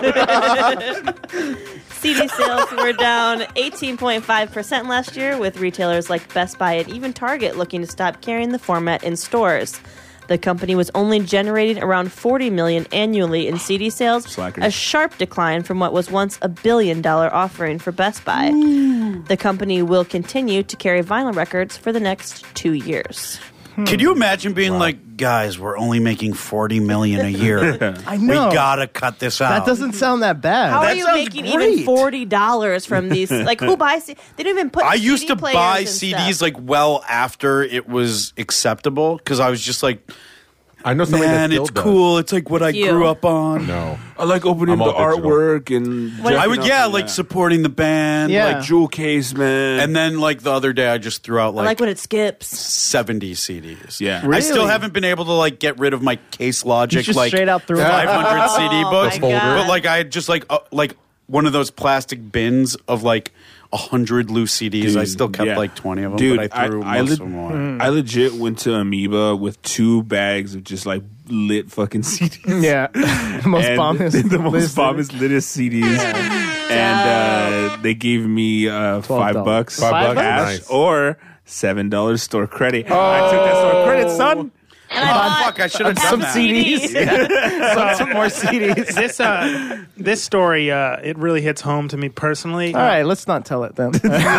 CD sales were down 18.5% last year, with retailers like Best Buy and even Target looking to stop carrying the format in stores. The company was only generating around $40 million annually in CD sales, Slackers. a sharp decline from what was once a $1 billion offering for Best Buy. The company will continue to carry vinyl records for the next 2 years. Could you imagine being like, guys, we're only making $40 million a year. I We know. gotta cut this out. That doesn't sound that bad. How That are you sounds making great. even $40 from these? Like, who buys? They don't even put. I used CD to players buy and CDs stuff. like well after it was acceptable because I was just like, I know somebody man, that still it's does. cool. It's like what I You. grew up on. No. I like opening I'm the all digital. artwork and What- I jacking would, up yeah, on like that. supporting the band. Yeah. like jewel case, man. And then like the other day, I just threw out I like like when it skips. 70 CDs. Yeah. I still Really? haven't been able to like get rid of my Case Logic just like straight out threw it. 500 CD Oh, books. my God. But like I had just like one of those plastic bins of like 100 loose CDs. I Dude, still kept yeah. like 20 of them, Dude, but I threw most of them away. I legit went to Amoeba with 2 bags of just like lit fucking CDs. Yeah. The most And bombest. the most list. bombest, littest CDs. And they gave me $5 $5 cash Nice. or $7 store credit. I took that store credit, son. And I bought Fuck, I should have done some that. CDs. some more CDs. This story, it really hits home to me personally. All right, let's not tell it then.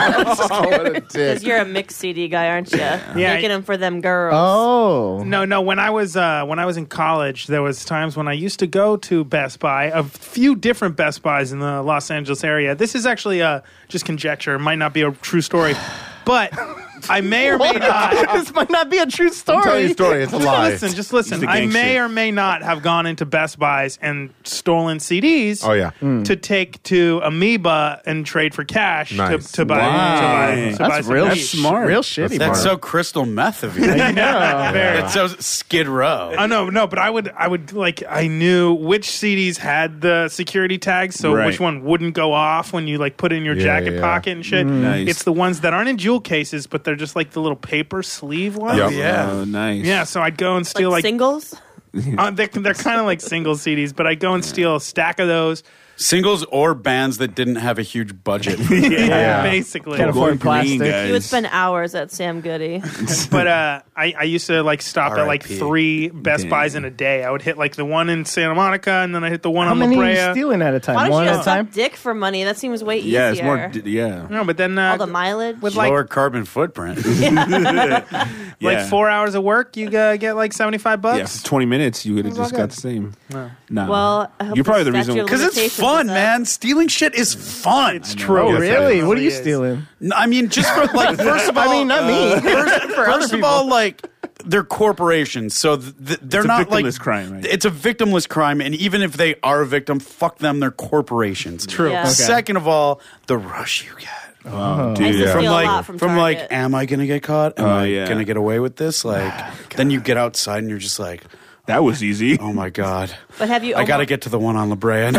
Oh, what a dick. because you're a mixed CD guy, aren't you? Making them for them girls. Oh. No. When I was in college, there was times when I used to go to Best Buy, a few different Best Buys in the Los Angeles area. This is actually just conjecture; it might not be a true story, but I may or may not. This might not be a true story. Tell you a story. It's a lie. Just listen. It's the I gang may shit. or may not have gone into Best Buys and stolen CDs. Oh, yeah. To take to Amoeba and trade for cash Nice. to buy. Wow. To buy That's some real CDs. smart. Real shitty. That's Mark. so crystal meth of you. Very. That's so Skid Row. Oh no, but I would like I knew which CDs had the security tags, so Right. which one wouldn't go off when you like put it in your Yeah, jacket yeah. pocket and shit. Nice. It's the ones that aren't in jewel cases, but they're just like the little paper sleeve ones. Yep. Yeah. Oh, nice. Yeah, so I'd go and steal like like singles. they're kind of like single CDs, but I'd go and steal a stack of those. Singles or bands that didn't have a huge budget. Yeah. Basically. Can't Going afford plastic. green, guys. You would spend hours at Sam Goody. But I used to like stop at like R.I.P. 3 Best Dang. Buys in a day. I would hit like the one in Santa Monica, and then I hit the one How on many La are you Brea. stealing at a time? Why don't One you at a just time? suck dick for money? That seems way easier. Yeah, it's more. Yeah. No, but then all the mileage. with like Lower carbon footprint. like Yeah. 4 hours of work, you get like $75. Yeah, for 20 minutes, you would have just got the same. Nah. Well, I hope you're probably the the reason. statute of Because it's limitations fun, is up. man. Stealing shit is fun. It's true. Oh, Yes, really? it What are you is. stealing? I mean, just for like, first of all, I mean, not me. First of all, like they're corporations, so they're It's a not like victimless crime, right? It's a victimless crime, and even if they are a victim, fuck them. They're corporations. True. Yeah. Okay. Second of all, the rush you get. Oh, I used dude. to Yeah. steal a Like lot from like, Target. am I gonna get caught? Am Oh, I yeah. gonna get away with this? Like, then you get outside and you're just like, That was easy. oh my god, But have you? I gotta get to the one on La Brea.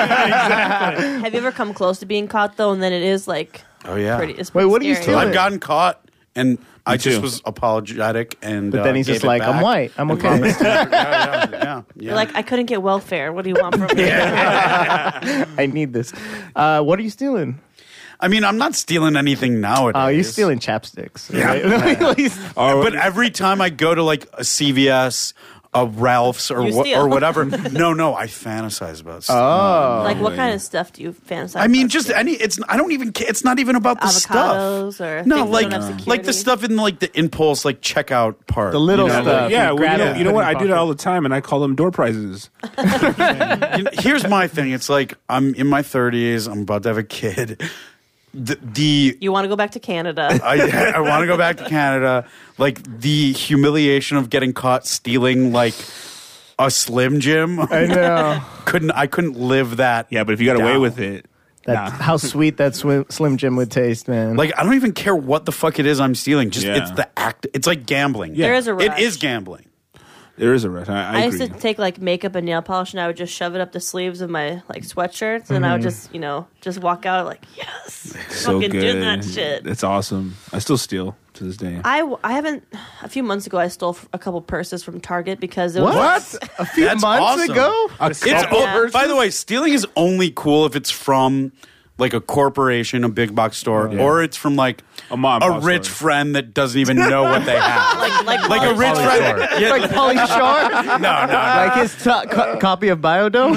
Have you ever come close to being caught though? And then it is like Oh yeah, pretty. It's Wait, what are you scary. stealing? I've gotten caught, and I too. just was apologetic, and But then he's gave just it like, I'm back. white. I'm okay. Yeah. You're like, I couldn't get welfare. What do you want from me? I need this. What are you stealing? I mean, I'm not stealing anything nowadays. Oh, you're stealing chapsticks. Right? At least- But every time I go to like a CVS, a Ralph's, or You steal. or whatever, no, I fantasize about stuff. Oh. Like, what kind of stuff do you fantasize? I mean, about just stealing? any. It's. I don't even. It's not even about the Avocados stuff. or No, things that like don't have like security? the stuff in like the impulse like checkout part. The little you know, stuff. like- Yeah, You well, grab it, you know put what? it in I your do that pocket. all the time, and I call them door prizes. Here's my thing. It's like I'm in my 30s. I'm about to have a kid. You want to go back to Canada? I want to go back to Canada. Like the humiliation of getting caught stealing like a Slim Jim. I know. I couldn't live that. Yeah, but if you got away down. with it, That, How sweet that Slim Jim would taste, man. Like I don't even care what the fuck it is I'm stealing. Just Yeah. it's the act. It's like gambling. There is a rush. It is gambling. there is a rush. I I used agree. to take like makeup and nail polish, and I would just shove it up the sleeves of my like sweatshirts, and I would just just walk out like yes, So fucking good. doing that shit. It's awesome. I still steal to this day. I haven't. A few months ago, I stole a couple purses from Target because it was what? A few That's months awesome. ago? It's Yeah. by the way, stealing is only cool if it's from like a corporation, a big box store, or it's from like A mom and pop rich store. friend that doesn't even know what they have. like Like a rich Pauly friend. Shore. Yeah, Like Pauly Shore? no. Like his copy of Biodome?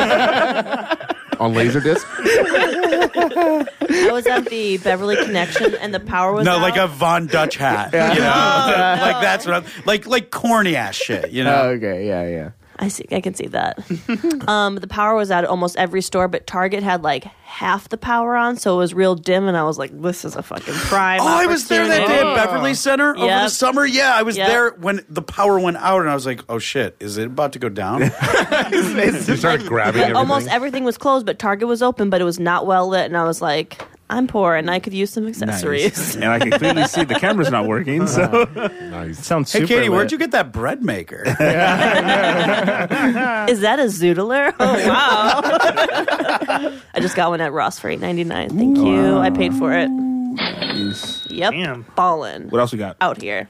On Laserdisc? I was at the Beverly Connection, and the power was No, out. like a Von Dutch hat. You know? Like that's what I'm like corny ass shit, you know? Okay, yeah. I can see that. The power was out at almost every store, but Target had like half the power on, so it was real dim, and I was like, this is a fucking prime Oh, I was there that day opportunity. at Beverly Center over the Yep. summer. Yeah, I was Yep. there when the power went out, and I was like, "Oh shit, is it about to go down?" You start grabbing everything. Almost everything was closed, but Target was open, but it was not well lit, and I was like, I'm poor, and I could use some accessories. Nice. And I can clearly see the camera's not working. So Nice. Sounds Hey, super Katie, lit. where'd you get that bread maker? Is that a Zoodler? Oh wow! I just got one at Ross for $8.99. Thank you. I paid for it. Yep, Damn. ballin'. what else we got? Out here.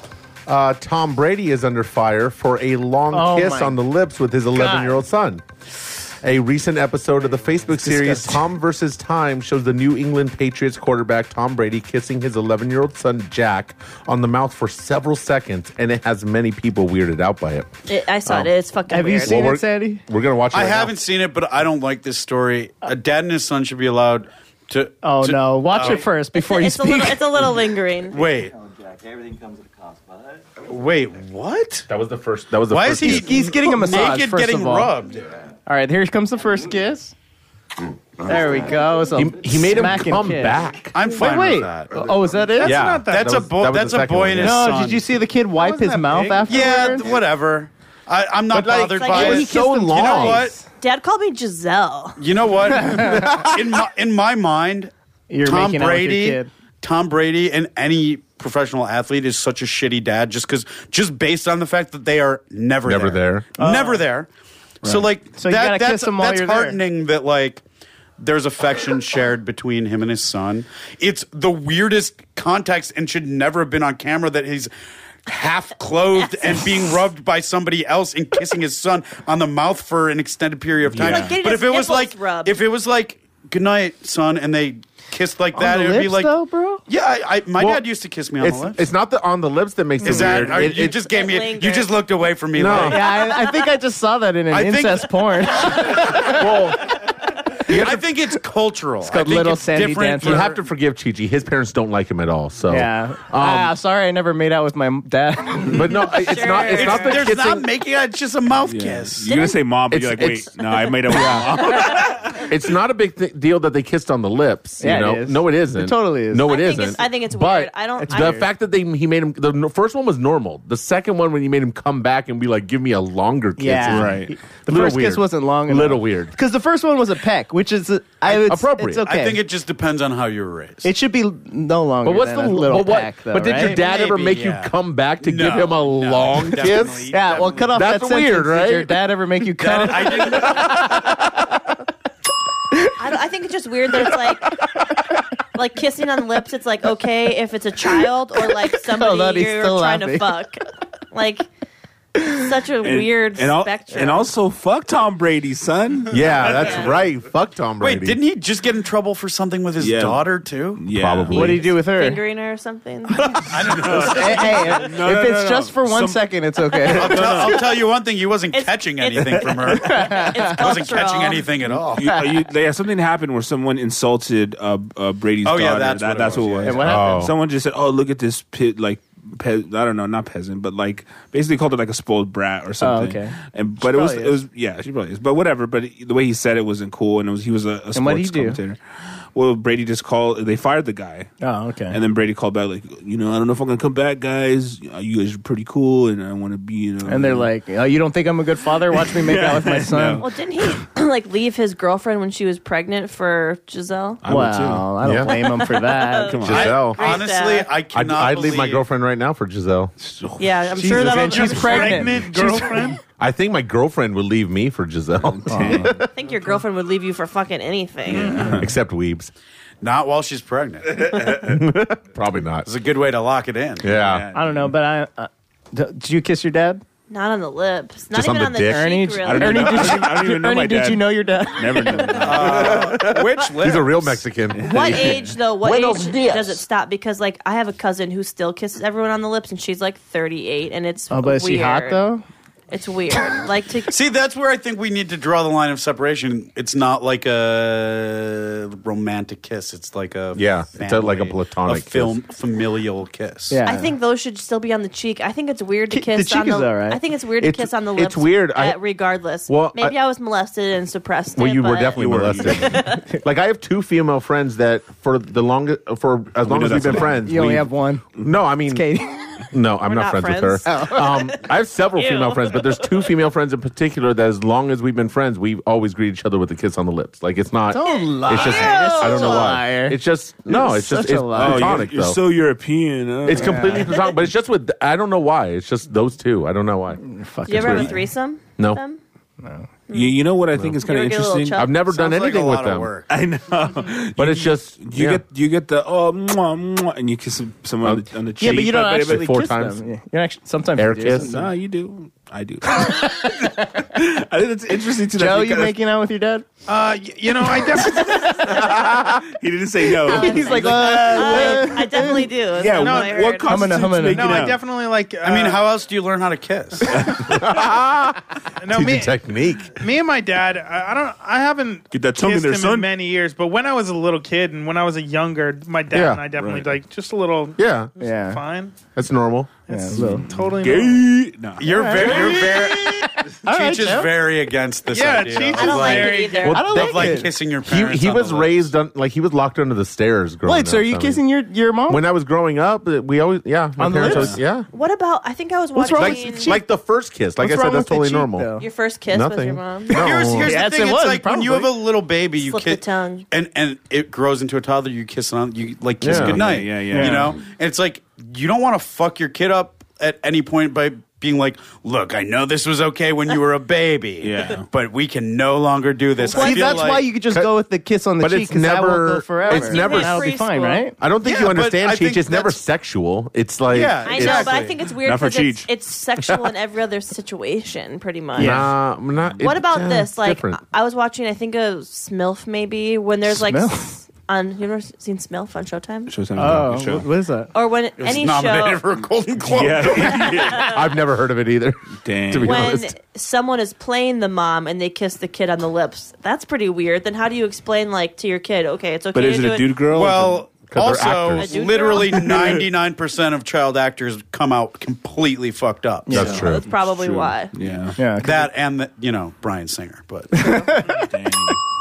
Tom Brady is under fire for a long Oh kiss my on the lips with his 11-year-old son. A recent episode of the Facebook series Tom vs. Time shows the New England Patriots quarterback Tom Brady kissing his 11-year-old son Jack on the mouth for several seconds, and it has many people weirded out by it. I saw it. It's fucking Have you weird. seen Well, it, Sandy? We're going to watch it I right now. haven't seen it, but I don't like this story. A dad and his son should be allowed to. Oh, to- no. Watch it first before you It's a speak. little. It's a little lingering. Wait, Jack, everything comes at a cost, bud. wait, what? That was the first. That was the Why first is he? kiss. He's getting a massage, naked, first getting of all. rubbed. All right, here comes the first kiss. There we go. It's a He made him smacking come kiss. back. I'm fine Wait. with that. Oh, is that it? Yeah, not that- that's that a boy. was That's the a second boy one. and his No, son. did you see the kid wipe his that mouth big. Yeah, afterwards? whatever. I'm not But, like, bothered it's by like- it. He so long. You know what? Dad called me Giselle. You know what? in my mind, You're Tom making out with your Brady, kid. Tom Brady, and any professional athlete is such a shitty dad just based on the fact that they are never there. never there. So like So you gotta that's kiss him while that's you're there. heartening that like there's affection shared between him and his son. It's the weirdest context and should never have been on camera that he's half clothed and being rubbed by somebody else and kissing his son on the mouth for an extended period of time. Yeah. Like getting But his if it was nipples like rubbed. if it was like good night, son, and they kissed like that, On it the would be lips, like though, bro? Yeah, my Well, dad used to kiss me on the lips. It's not the on the lips that makes Is it that weird. or It- you it- just gave me? It You just looked away from me. No. like- Yeah, I think I just saw that in an I think- incest porn. well, I think it's cultural. called I think Little it's Sandy different. Dancer. you have to forgive Chi-Chi. His parents don't like him at all. So Yeah. Sorry, I never made out with my dad. but no, it's not. It's not the There's kissing. not making it. It's just a mouth Yeah. kiss. You're gonna say mom, but you're like, It's- wait, no, I made it with mom. It's not a big deal that they kissed on the lips. Yeah, you know? it is. No, it isn't. It totally is. No, it I think isn't. it's- I think it's But weird. I don't- It's I- the fact that he made him. The first one was normal. The second one, when he made him come back and be like, "Give me a longer kiss." Yeah. is Right. The Little first kiss weird. wasn't long enough. Little weird. Because the first one was a peck, which is Appropriate. It's okay. I think it just depends on how you were raised. It should be no longer But what's than the a little but what? peck, though, but did your right? dad ever Maybe, make yeah. you come back to give No, him a no, long definitely. kiss? Yeah, well, cut off That's that weird, sentence. right? Did your dad ever make you come? I didn't. I think it's just weird that it's like kissing on the lips. It's like okay if it's a child or like somebody you're trying to fuck. Like such a weird spectrum. And also, fuck Tom Brady, son. Yeah, that's right. Fuck Tom Brady. Wait, didn't he just get in trouble for something with his daughter too? Yeah. Probably. What did he do with her? Fingering her or something. I don't know. If it's just for 1 second, it's okay. I'll tell you one thing: he wasn't catching anything from her. It's He wasn't cultural. catching anything at all. Something happened where someone insulted Brady's Oh, daughter. yeah, that's what it was, what it was. And what happened? Someone just said, "Oh, look at this I don't know, not peasant, but like basically called her like a spoiled brat or something." Okay. But it was yeah, she probably is. But whatever. But the way he said it wasn't cool, and he was a sports what did he do? commentator. Well, Brady just they fired the guy. Oh, okay. And then Brady called back like, I don't know if I'm gonna come back, guys. You guys are pretty cool, and I want to be, And they're like, "Oh, you don't think I'm a good father? Watch me make out with my son." Well, didn't he like leave his girlfriend when she was pregnant for Giselle? I would too. Well, I don't Yeah. blame him for that. Come on. Giselle. Honestly, I cannot. I'd leave my believe- girlfriend right now for Giselle. Yeah, I'm sure that'll. and she's pregnant. girlfriend. I think my girlfriend would leave me for Giselle. I think your girlfriend would leave you for fucking anything. Except Weebs. Not while she's pregnant. Probably not. It's a good way to lock it in. Yeah. I don't know, but did you kiss your dad? Not on the lips. Not Just even on on the the dick? Ernie, cheek, I don't really. even know. I don't even know my Ernie, dad. did you know your dad? Never knew. Which lips? He's a real Mexican. What age though? What age does it stop? Because like I have a cousin who still kisses everyone on the lips, and she's like 38, and it's Oh, but is she hot weird. though? It's weird. Like to See, that's where I think we need to draw the line of separation. It's not like a romantic kiss. It's like a it's like a platonic familial kiss. Yeah. I think those should still be on the cheek. I think it's weird to The kiss cheek on the. is all right. I think it's weird to It's- kiss on the it's lips. weird. Regardless. Well, maybe I was molested and suppressed. Well, it, you were but- definitely molested. Like I have two female friends that for as long as we've been friends, You only have one. No, I mean, Katie. no, I'm We're not not friends with her. I have several Ew. female friends, but there's two female friends in particular that as long as we've been friends, we've always greeted each other with a kiss on the lips. Like it's not. Don't lie. It's just You're I don't such know a why. liar. It's just no. It's just such a it's liar. platonic you're though. so European. It's completely platonic, but it's just with. I don't know why. It's just those two. I don't know why. Fuck Do you ever have a it. threesome? No. with them? You know what I think is kind You of ever get a little interesting. chub? I've never done Sounds like anything a with lot of them. work. I know, But it's just you get the mwah, mwah, and you kiss someone on the cheek. Yeah, but you don't but- actually four kiss times. them. Yeah. You actually sometimes Air you do. kiss? No, you do. I do. I think it's interesting to Joe, know. you making out with your dad? I definitely. He didn't say no. He's like, I definitely do. That's Yeah, what what, I heard. what constitutes Humana. making No, out? I definitely like. I mean, how else do you learn how to kiss? No, Teach me, a technique. me and my dad. I haven't Get that tongue in kissed there, him son. in many years. But when I was a little kid and when I was a younger, my dad Yeah, and I definitely right. like just a little. Yeah, yeah. Fine. that's normal. It's a little. totally. normal. Gay. No. You're very. Cheech is Joe. very against this Yeah, idea. Cheech of I don't like like, it either. Well, I don't of like like it. kissing your parents. He on the was lips. raised he was locked under the stairs growing Wait, so up. are you I mean, kissing your mom? When I was growing up, we always my On the parents lips? always, yeah. What about? I think I was What's watching. wrong with the cheek? Like the first kiss. Like What's I wrong said, that's with the totally cheek, normal. though? Your first kiss Nothing. with your mom. No. Here's Yes, the thing. it It's was, like when you have a probably. little baby, you Slip kiss the tongue. and it grows into a toddler. You kiss on you like kiss Yeah. goodnight. Yeah, yeah. You know, and it's like you don't want to fuck your kid up at any point by being like, "Look, I know this was okay when you were a baby, Yeah. but we can no longer do this." I See, feel that's like, why you could just go with the kiss on the But cheek it's because that will never- go forever. it's never- That'll be fine, Preschool. right? I don't think Yeah, you but understand, I think Cheech. It's never that's- sexual. It's like Yeah, I Exactly. know, but I think it's weird Not for because Cheech. it's sexual in every other situation, pretty much. Nah, I'm not. What about yeah, this? it's Like, different. I was watching, I think a Smilf maybe when there's like Smilf? on. You ever seen Smilf on Showtime? Showtime. Oh, show. what is that? Or when it was any nominated show for a Golden Globe. Yeah. I've never heard of it either. Damn. To be when honest. someone is playing the mom and they kiss the kid on the lips, that's pretty weird. Then how do you explain like to your kid? Okay, it's okay. But to is it do a dude girl? Well, 'Cause they're also, actors. A dude literally girl? 99% of child actors come out completely fucked up. That's true. That's probably True. why. Yeah. Yeah, That and Brian Singer, but Dang.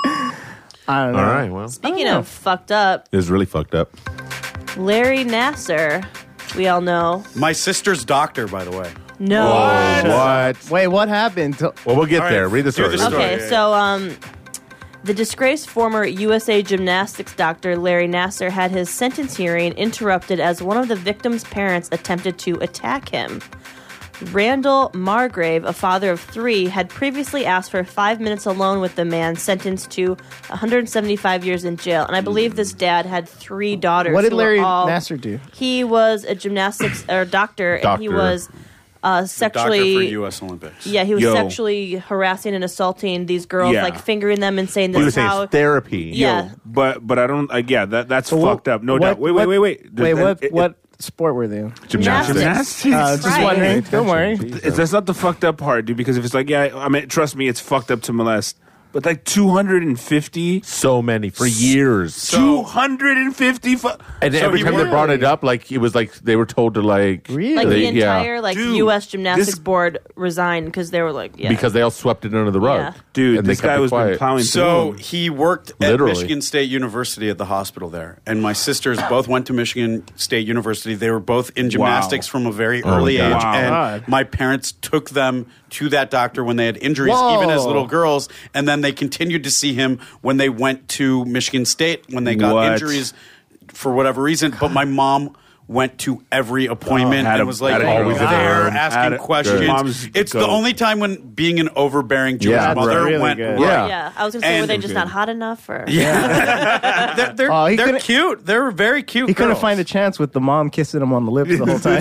I don't know. All right. Well, Speaking of fucked up, it was really fucked up. Larry Nasser, we all know. my sister's doctor, by the way. No. What? Wait, what happened? Well, we'll get All right, there. Read the do story. the story. Okay, so the disgraced former USA gymnastics doctor Larry Nasser had his sentence hearing interrupted as one of the victim's parents attempted to attack him. Randall Margrave, a father of 3, had previously asked for 5 minutes alone with the man sentenced to 175 years in jail. And I believe this dad had 3 daughters. What did who were Larry all- Nassar do? He was a gymnastics doctor, and he was sexually Doctor for U.S. Olympics. Yeah, he was Yo. sexually harassing and assaulting these girls, Yeah. like fingering them and saying He this was is saying how. it's therapy. Yeah. But I don't. That's So fucked up. No doubt. Wait. What sport were they in? Gymnastics. Just Right. wondering. Don't worry. That's not the fucked up part, dude. Because if it's like, I mean, trust me, it's fucked up to molest. But like 250, So many for years. 250. And So every he time they worked- brought it up, like it was like they were told to like Really? Like they- the entire Dude, U.S. Gymnastics this- Board resigned because they were like, yeah. because they all swept it under the rug. Yeah. Dude, And they this kept guy it was been quiet. plowing So through. he worked at Literally. Michigan State University at the hospital there. And my sisters both went to Michigan State University. They were both in gymnastics from a very early God. age. Wow. And God. my parents took them to that doctor when they had injuries, Whoa. even as little girls. And then they continued to see him when they went to Michigan State when they got What? injuries for whatever reason. But my mom went to every appointment Had and a- was like had a always girl. there Had asking a- questions. Mom's It's the go. only time when being an overbearing Jewish Yeah, mother really went good. right. Yeah, I was going to say, And- were they just not hot enough? Or They're Oh, he they're couldn't- cute. They're very cute. He couldn't girls. find a chance with the mom kissing him on the lips the whole time.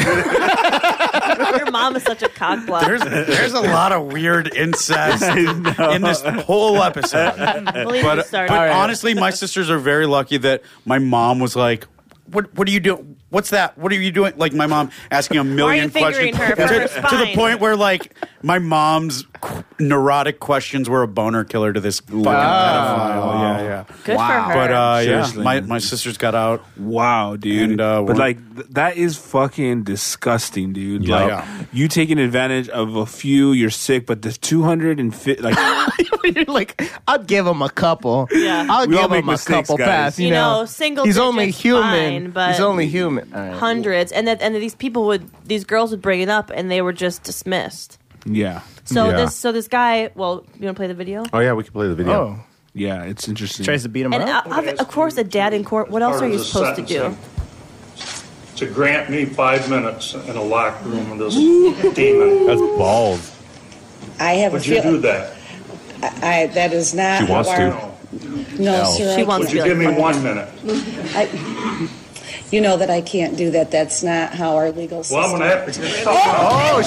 your mom is such a cockblock. There's a lot of weird incest in this whole episode. I believe you But started. honestly, my sisters are very lucky that my mom was like, "What are you doing? What's that? What are you doing?" Like my mom asking a million Why are you fingering questions her for her to the spine? point where like my mom's neurotic questions were a boner killer to this fucking pedophile. Yeah. Good for her. But yeah, Seriously. my sisters got out. Wow, dude. And, but we're- like that is fucking disgusting, dude. Yeah. Like Yeah. you taking advantage of a few, you're sick, but there's 250. Like You're like, I'd give him a couple. Yeah. I'll We all give make him a mistakes, couple guys. pass. You know, single He's only digits, human. fine, but He's only human. All right. hundreds, and these girls would bring it up, and they were just dismissed. yeah, So Yeah. this guy. Well, you want to play the video? Oh yeah, we can play the video. Oh, yeah. It's interesting. tries to beat him And up. of course, a dad in court. What else Part are of you the supposed to do? sentencing. To grant me 5 minutes in a locked room with this demon. That's balls. I have Would a you do feeling that? that is not She wants how to. our- No, sir. She I wants Would to you be give me like, 1 minute? I- you know that I can't do that. That's not how our legal system. Well, I'm going to have to get something. Oh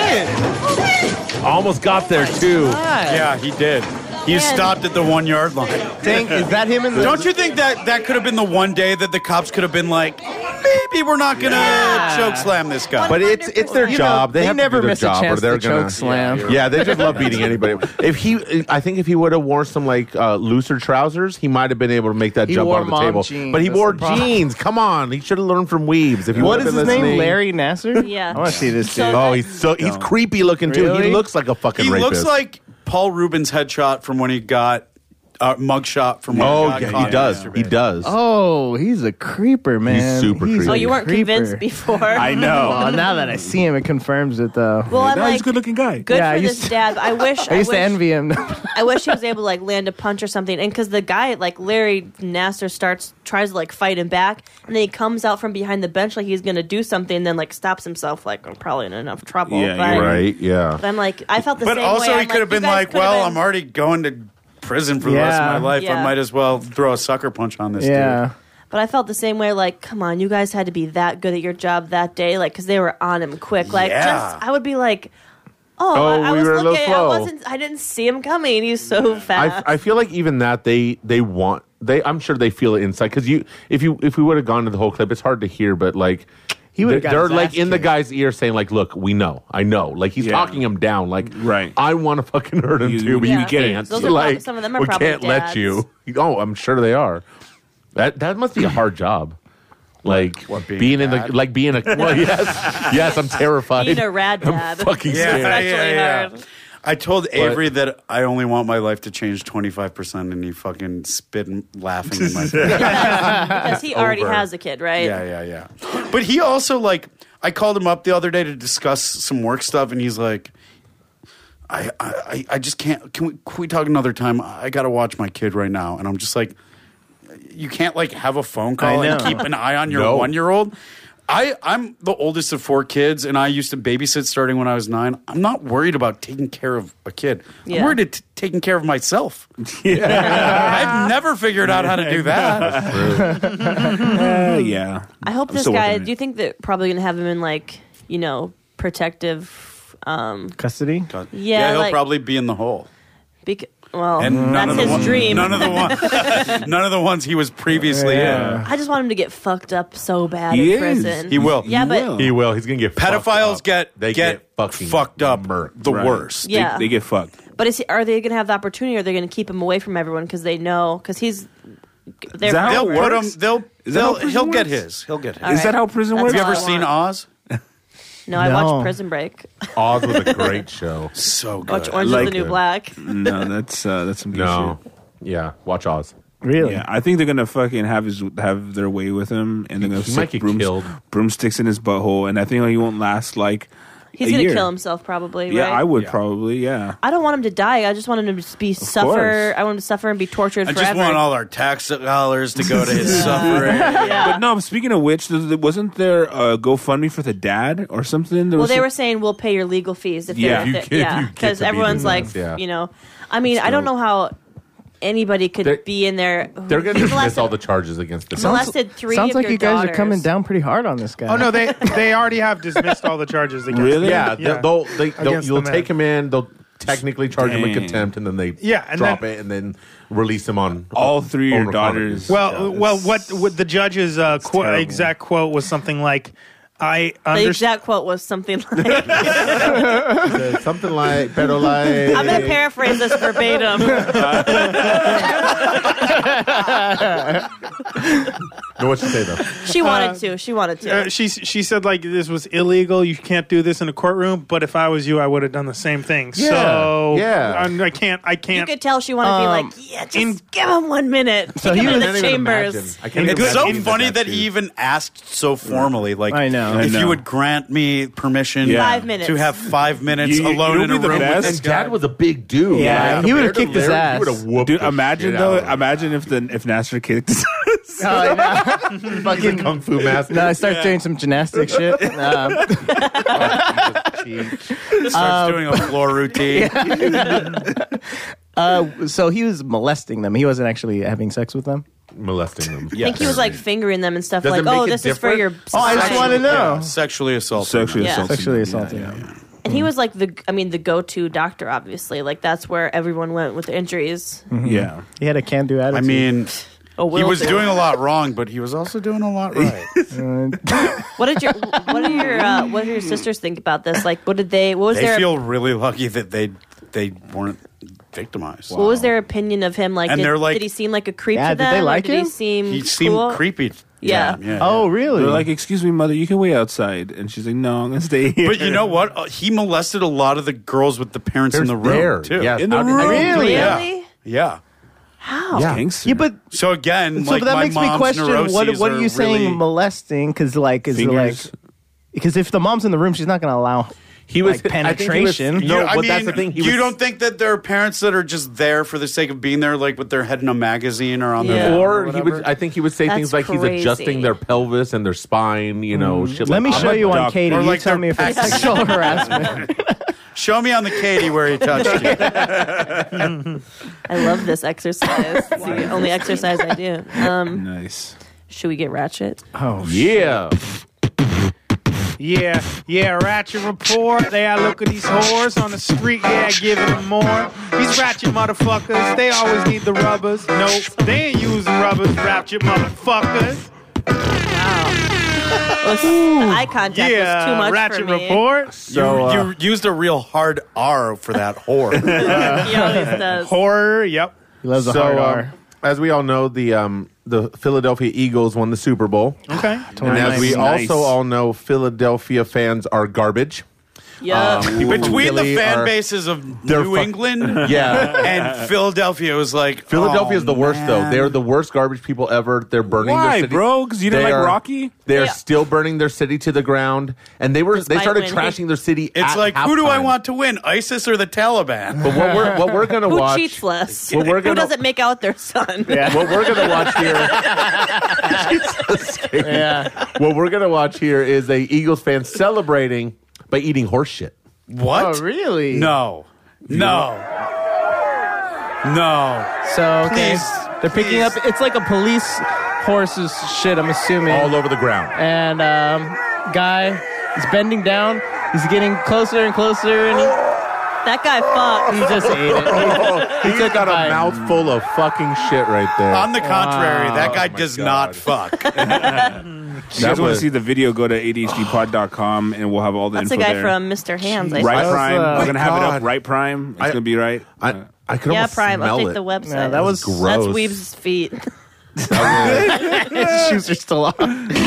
shit! Almost got there too. Yeah, he did. He And- stopped at the 1 yard line. Dang, is that him in the? Don't you think that could have been the one day that the cops could have been like, maybe we're not gonna choke slam this guy? But it's their You job. They, have never to do their miss job, a chance or they're to gonna choke slam. Yeah, they just love beating anybody. I think if he would have worn some like looser trousers, he might have been able to make that He jump wore on the mom table. jeans. But he That's wore the problem. jeans. Come on, he should have learned from Weaves. If he What would is have his been name? listening. Larry Nassar? Yeah. I want to see this So dude. Oh, he's creepy looking too. Really? He looks like a fucking he rapist. looks like Paul Rubin's headshot from when he got mugshot from when Oh he got yeah, caught he does. masturbating. He does. Oh, he's a creeper, man. super creepy. Oh, you weren't creeper. convinced before. I know. Well, now that I see him, it confirms it, though. Well, I'm No, he's like, a good-looking guy. good Yeah, I for used this to- dad. But I wish I used to envy him. I wish he was able to like land a punch or something. And because the guy, like Larry Nassar, tries to like fight him back, and then he comes out from behind the bench like he's gonna do something, and then like stops himself like I'm probably in enough trouble. Yeah, but, you're Right? Yeah. But I'm like, I felt the But same also, way. he I'm could have you been guys like, could've well, been- I'm already going to prison for the rest of Yeah. my life. Yeah. I might as well throw a sucker punch on this yeah. dude. But I felt the same way. Like, come on, you guys had to be that good at your job that day, like, because they were on him quick. Like, Yeah. I would be like, I we was were a little looking. slow. I didn't see him coming. He's so fast. I feel like even that they want I'm sure they feel it inside because if we would have gone to the whole clip, it's hard to hear, but like He would've got they're his like ass in the kicked. guy's ear saying like, look, I know, like he's Yeah. talking him down, like Right. I want to fucking hurt him You- too, but Yeah. you can't. Those are like probably- some of them are we probably can't let dads. you. Oh, I'm sure they are. That must be a hard job. Like What, being being in the bad? like being a well, yes, I'm terrified. Being a rad I'm dad. fucking Yeah, scared. Especially hard. I told Avery that I only want my life to change 25%, and he fucking spit and laughing in my face. Because he already Over. has a kid, right? Yeah. But he also, like, I called him up the other day to discuss some work stuff, and he's like, I just can't. Can we talk another time? I got to watch my kid right now. And I'm just like, you can't, like, have a phone call I and know. keep an eye on your No. 1-year-old. I'm the oldest of 4 kids, and I used to babysit starting when I was 9. I'm not worried about taking care of a kid. Yeah. I'm worried about taking care of myself. I've never figured out how to do that. Yeah. I hope I'm this still guy. working Do you think they're probably going to have him in like protective? Custody? Yeah, he'll like, probably be in the hole. Well, And that's his dream. None of the ones he was previously in. I just want him to get fucked up so bad He in is. prison. He will. Yeah, but He will. He's gonna get Pedophiles fucked up. They get fucking fucked up murked. the Right. worst. Yeah. They get fucked. but are they going to have the opportunity? Or are they going to keep him away from everyone because they know because he's? Is that how They'll it put works? him. They'll. Is that how They'll. prison He'll get works? his. He'll get his. All Is right. that how prison That's works? Have you all ever I seen want. Oz? No, I No. watched Prison Break. Oz was a great show. So good. Watch Orange Like is the New it. Black. No, that's some good No, shit. yeah, watch Oz. Really? Yeah, I think they're gonna fucking have their way with him, and they're gonna He might stick get killed. broomsticks in his butthole, and I think he won't last like He's a going to year. kill himself probably. Yeah, right? I would probably. Yeah, I don't want him to die. I just want him to just be suffer. course. I want him to suffer and be tortured I forever. just want all our tax dollars to go to his suffering. but no. Speaking of which, wasn't there a GoFundMe for the dad or something? There Well, was they some- were saying we'll pay your legal fees if Yeah. they're, You if get- yeah, you get because to be everyone's the like, ones, yeah. you know, I mean, I don't know how anybody could They're- be in there. They're gonna He dismiss all molested- the charges against the molested 3 Sounds of like your you guys daughters. are coming down pretty hard on this guy. Oh no, they already have dismissed all the charges against Really? him. Yeah, they'll Against you'll the take man. him in. They'll technically charge him with Dang. contempt, and then they And drop then- it, and then release him on all 3 of your own daughters. recognizance. Well, what the judge's terrible. exact quote was something like, "I The understand." exact quote was something like, Something like, pero like. I'm going to paraphrase this verbatim. Know what you say though? She wanted to. She wanted to. She said like this was illegal. You can't do this in a courtroom. But if I was you, I would have done the same thing. Yeah, So yeah. I can't. You could tell she wanted to be like, yeah, just give him 1 minute. So Take he him was- in I the can't even chambers. imagine. I can't It's even so imagine funny that attitude. he even asked so formally, like, I know. if I know. you would grant me permission Yeah. 5 minutes. to have 5 minutes You- alone you'll in a be the room with best. this And guy. Dad was a big dude. Yeah, Like, he would've compared to kicked his Larry, ass. He would have whooped. Dude, the imagine shit though. out of him. Imagine if Nasser kicked his ass. Oh, I know. He's a Fucking. kung fu master. No, I start doing some gymnastic shit. Starts doing a floor routine. So he was molesting them. He wasn't actually having sex with them. molesting them. I think he was like fingering them and stuff. Does it like, make oh, it this is for different? your. Oh, I just society. want to know. Sexually assaulted. Sexually Yeah. assaulted. Sexually assaulted. Yeah. And he was like the go-to doctor. Obviously, like that's where everyone went with the injuries. Yeah. He had a can-do attitude. I mean, Oh, he Will was did. doing a lot wrong, but he was also doing a lot right. What did your sisters think about this? Like, what was They their feel really lucky that they weren't victimized. what was their opinion of him? Like, And they're like- did he seem like a creep Yeah, to did them? they or like did him? he seem He seemed cool? creepy. to Yeah. them, oh, really? They're like, "Excuse me, mother, you can wait outside," and she's like, "No, I'm gonna stay here." But you know what? He molested a lot of the girls with the parents in the room there. too. Yeah, In the how did- room. Really? Yeah. Really? Yeah. How? Yeah. Gangster. Yeah, but So again, so like that my makes me mom's question neuroses what are you saying really- molesting? Because like is it like Fingers. because if the mom's in the room, she's not going to allow He was like I think he was- penetration. No, I but mean, that's the thing. He you was, don't think that there are parents that are just there for the sake of being there, like with their head in a magazine or on their Yeah. phone Or he whatever? would. I think he would say That's things like he's crazy. adjusting their pelvis and their spine. You know, shit. Let like me that. show you on duck. Katie. Or You like tell their me if it's pecs. sexual harassment. Show me on the Katie where he touched you. I love this exercise. It's the only exercise I do. Nice. Should we get ratchet? Oh, Yeah. Yeah, Ratchet Report. They I look at these whores on the street, yeah, giving them more. These ratchet motherfuckers, they always need the rubbers. Nope, they ain't using rubbers, ratchet motherfuckers. The eye contact was too Yeah, much Ratchet for me. Report. So, you used a real hard R for that whore. He always does. Horror, yep. he loves a So, hard R. as we all know, the Philadelphia Eagles won the Super Bowl. Okay. And as we Nice. also all know, Philadelphia fans are garbage. Yeah. People from Between Philly the fan are- bases of they're New England Yeah. and Philadelphia, it was like Philadelphia is the worst, man. though. They're the worst garbage people ever. They're burning Why, their city. bro? 'Cause you didn't like Rocky? They're Yeah. still burning their city to the ground, and they Despite started winning. trashing their city. It's at like, who do I halftime. want to win, ISIS or the Taliban? But what we're gonna Who watch? cheats less? What we're Who gonna- doesn't make out their son? What we're gonna watch here? Jesus. Yeah. What we're gonna watch here is a Eagles fan celebrating by eating horse shit. What? Oh, really? No. So, okay. Please, They're picking up, it's like a police horse's shit, I'm assuming. All over the ground. And guy is bending down. He's getting closer and closer, and That guy fucked. he just ate it. He's got a bite. mouthful of fucking shit right there. On the contrary, that guy my does God. not fuck. If you guys want to see the video, go to ADHDpod.com and we'll have all the That's the info guy there. from Mr. Hands. I Right think. Prime. We're going to have it God. up. Right Prime. It's going to be right. I could Yeah, almost Prime. smell Update it. the website. Yeah, that was gross. That's Weeb's feet. His shoes are still on.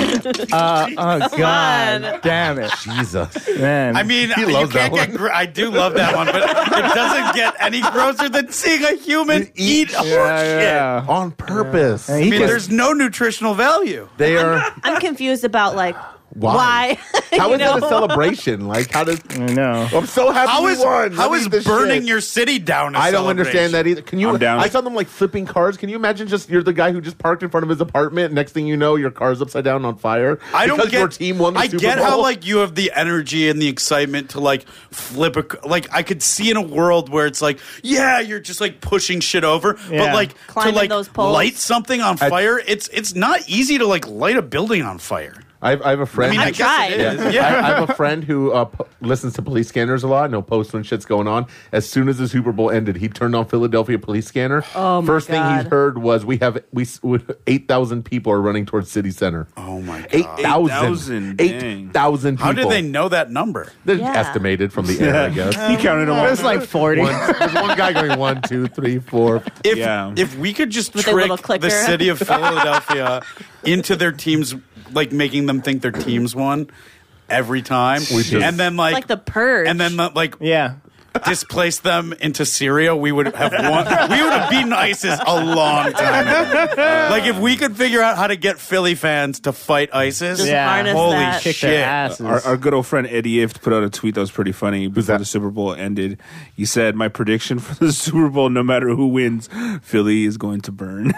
Oh, God. on. Damn it. Jesus. Man. I mean, He you loves can't that get. I do love that one, but it doesn't get any grosser than seeing a human eat horse shit. On purpose. Yeah, I he mean, just- there's no nutritional value. They are. I'm confused about like Why? How You is know? it a celebration? Like, how does? I know. I'm so happy How we is won. how Let me is eat this burning shit. your city down? I I don't understand that either. Can you? I'm down. I saw them like flipping cars. Can you imagine? Just you're the guy who just parked in front of his apartment. Next thing you know, your car's upside down on fire. I don't because get. your team won the I Super get Bowl. how like you have the energy and the excitement to like flip a. Like I could see in a world where it's like, yeah, you're just like pushing shit over, Yeah. but like Climbing to like those poles. light something on fire. It's not easy to like light a building on fire. I have a friend. I mean, I I've guess tried. it is. I Yeah. have a friend who listens to police scanners a lot, and he'll post when shit's going on. As soon as the Super Bowl ended, he turned on Philadelphia police scanner. Oh, my First thing God. he heard was 8,000 people are running towards city center. Oh my god. 8,000, 8,000. dang. 8,000 people. How did they know that number? They're Yeah. estimated from the air, I guess. He counted them all. It was like 40. There's one guy going 1, 2, 3, 4. If we could just With a little trick the clicker. city of Philadelphia into their teams, like making them think their teams won every time, and then It's like the purge. and then like Yeah. displace them into Syria, we would have won. We would have beaten ISIS a long time ago. Like if we could figure out how to get Philly fans to fight ISIS, Just Yeah. harness holy that. Kick their shit! asses. Our good old friend Eddie Ift put out a tweet that was pretty funny before that? the Super Bowl ended. He said, "My prediction for the Super Bowl, no matter who wins, Philly is going to burn."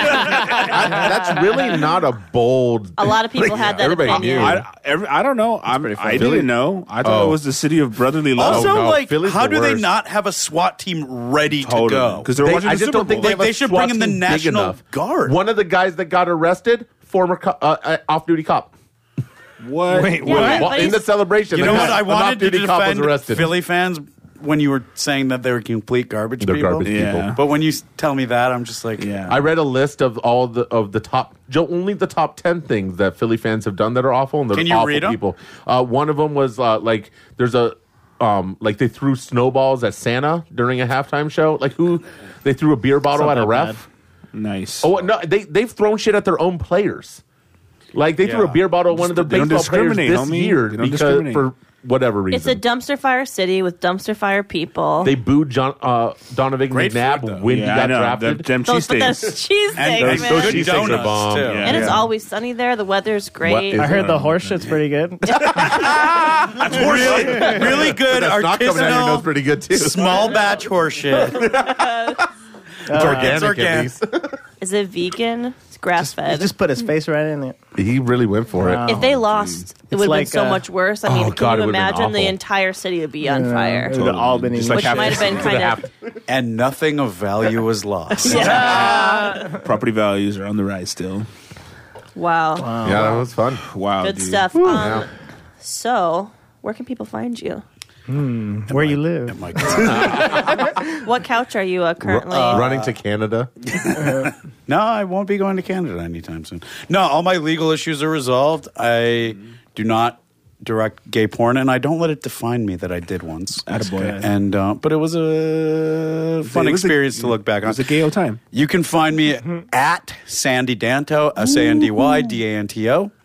That's really not a bold. A lot of people had that Everybody opinion. knew. I don't know. I Philly- didn't know. I thought Oh. it was the city of brotherly love. Also, no, like, Philly's how the do they worst. not have a SWAT team ready to go? because they're watching I the just Super don't think Bowl. they have Like, a they should SWAT bring in the team big National enough. Guard. One of the guys that got arrested, former off-duty cop. What? Wait, Yeah, what? but In he's- the celebration, You know what? I an wanted to off-duty cop was defend arrested. Philly fans when you were saying that they were complete garbage They're people. garbage Yeah. people. But when you tell me that, I'm just like, Yeah. I read a list of all the top, only the top 10 things that Philly fans have done that are awful, and they're Can you awful read 'em? people. One of them was like there's a like they threw snowballs at Santa during a halftime show. Like they threw a beer bottle Not at a that ref. Nice. Oh no, they've thrown shit at their own players. Like they threw a Yeah. beer bottle at one of the They don't baseball players discriminate, this homie. year They don't because discriminate. for whatever reason. It's a dumpster fire city with dumpster fire people. They booed Donovan Great McNabb food, though. when he yeah, I got know. drafted. Them those cheesesteaks. cheesesteaks, and man. those good cheesesteaks are donuts bomb. too. Yeah. And it's always sunny there. The weather's great. What is- I heard the horse shit's pretty good. really good That's not coming out of your nose artisanal pretty good too. small batch horseshit. It's organic, It's organic. at least. Is it vegan? It's grass He fed. just put his face right in it. He really went for Wow. it. If they lost, it would have like, been so much worse. I mean, oh, can God, it you would've been imagine the awful. entire city would be on Yeah. fire? It would have all been Just English. like Which might have been kind of. And nothing of value was lost. Property values are on the rise still. Wow. Yeah, that was fun. Wow, Good dude. stuff. Yeah. So, where can people find you? Where you live. Oh my God. What couch are you currently? Running to Canada. No, I won't be going to Canada anytime soon. No, all my legal issues are resolved. I do not direct gay porn, and I don't let it define me that I did once. Attaboy. And but it was a fun It was experience to look back It on. was a gay old time. You can find me at Sandy Danto, SandyDanto.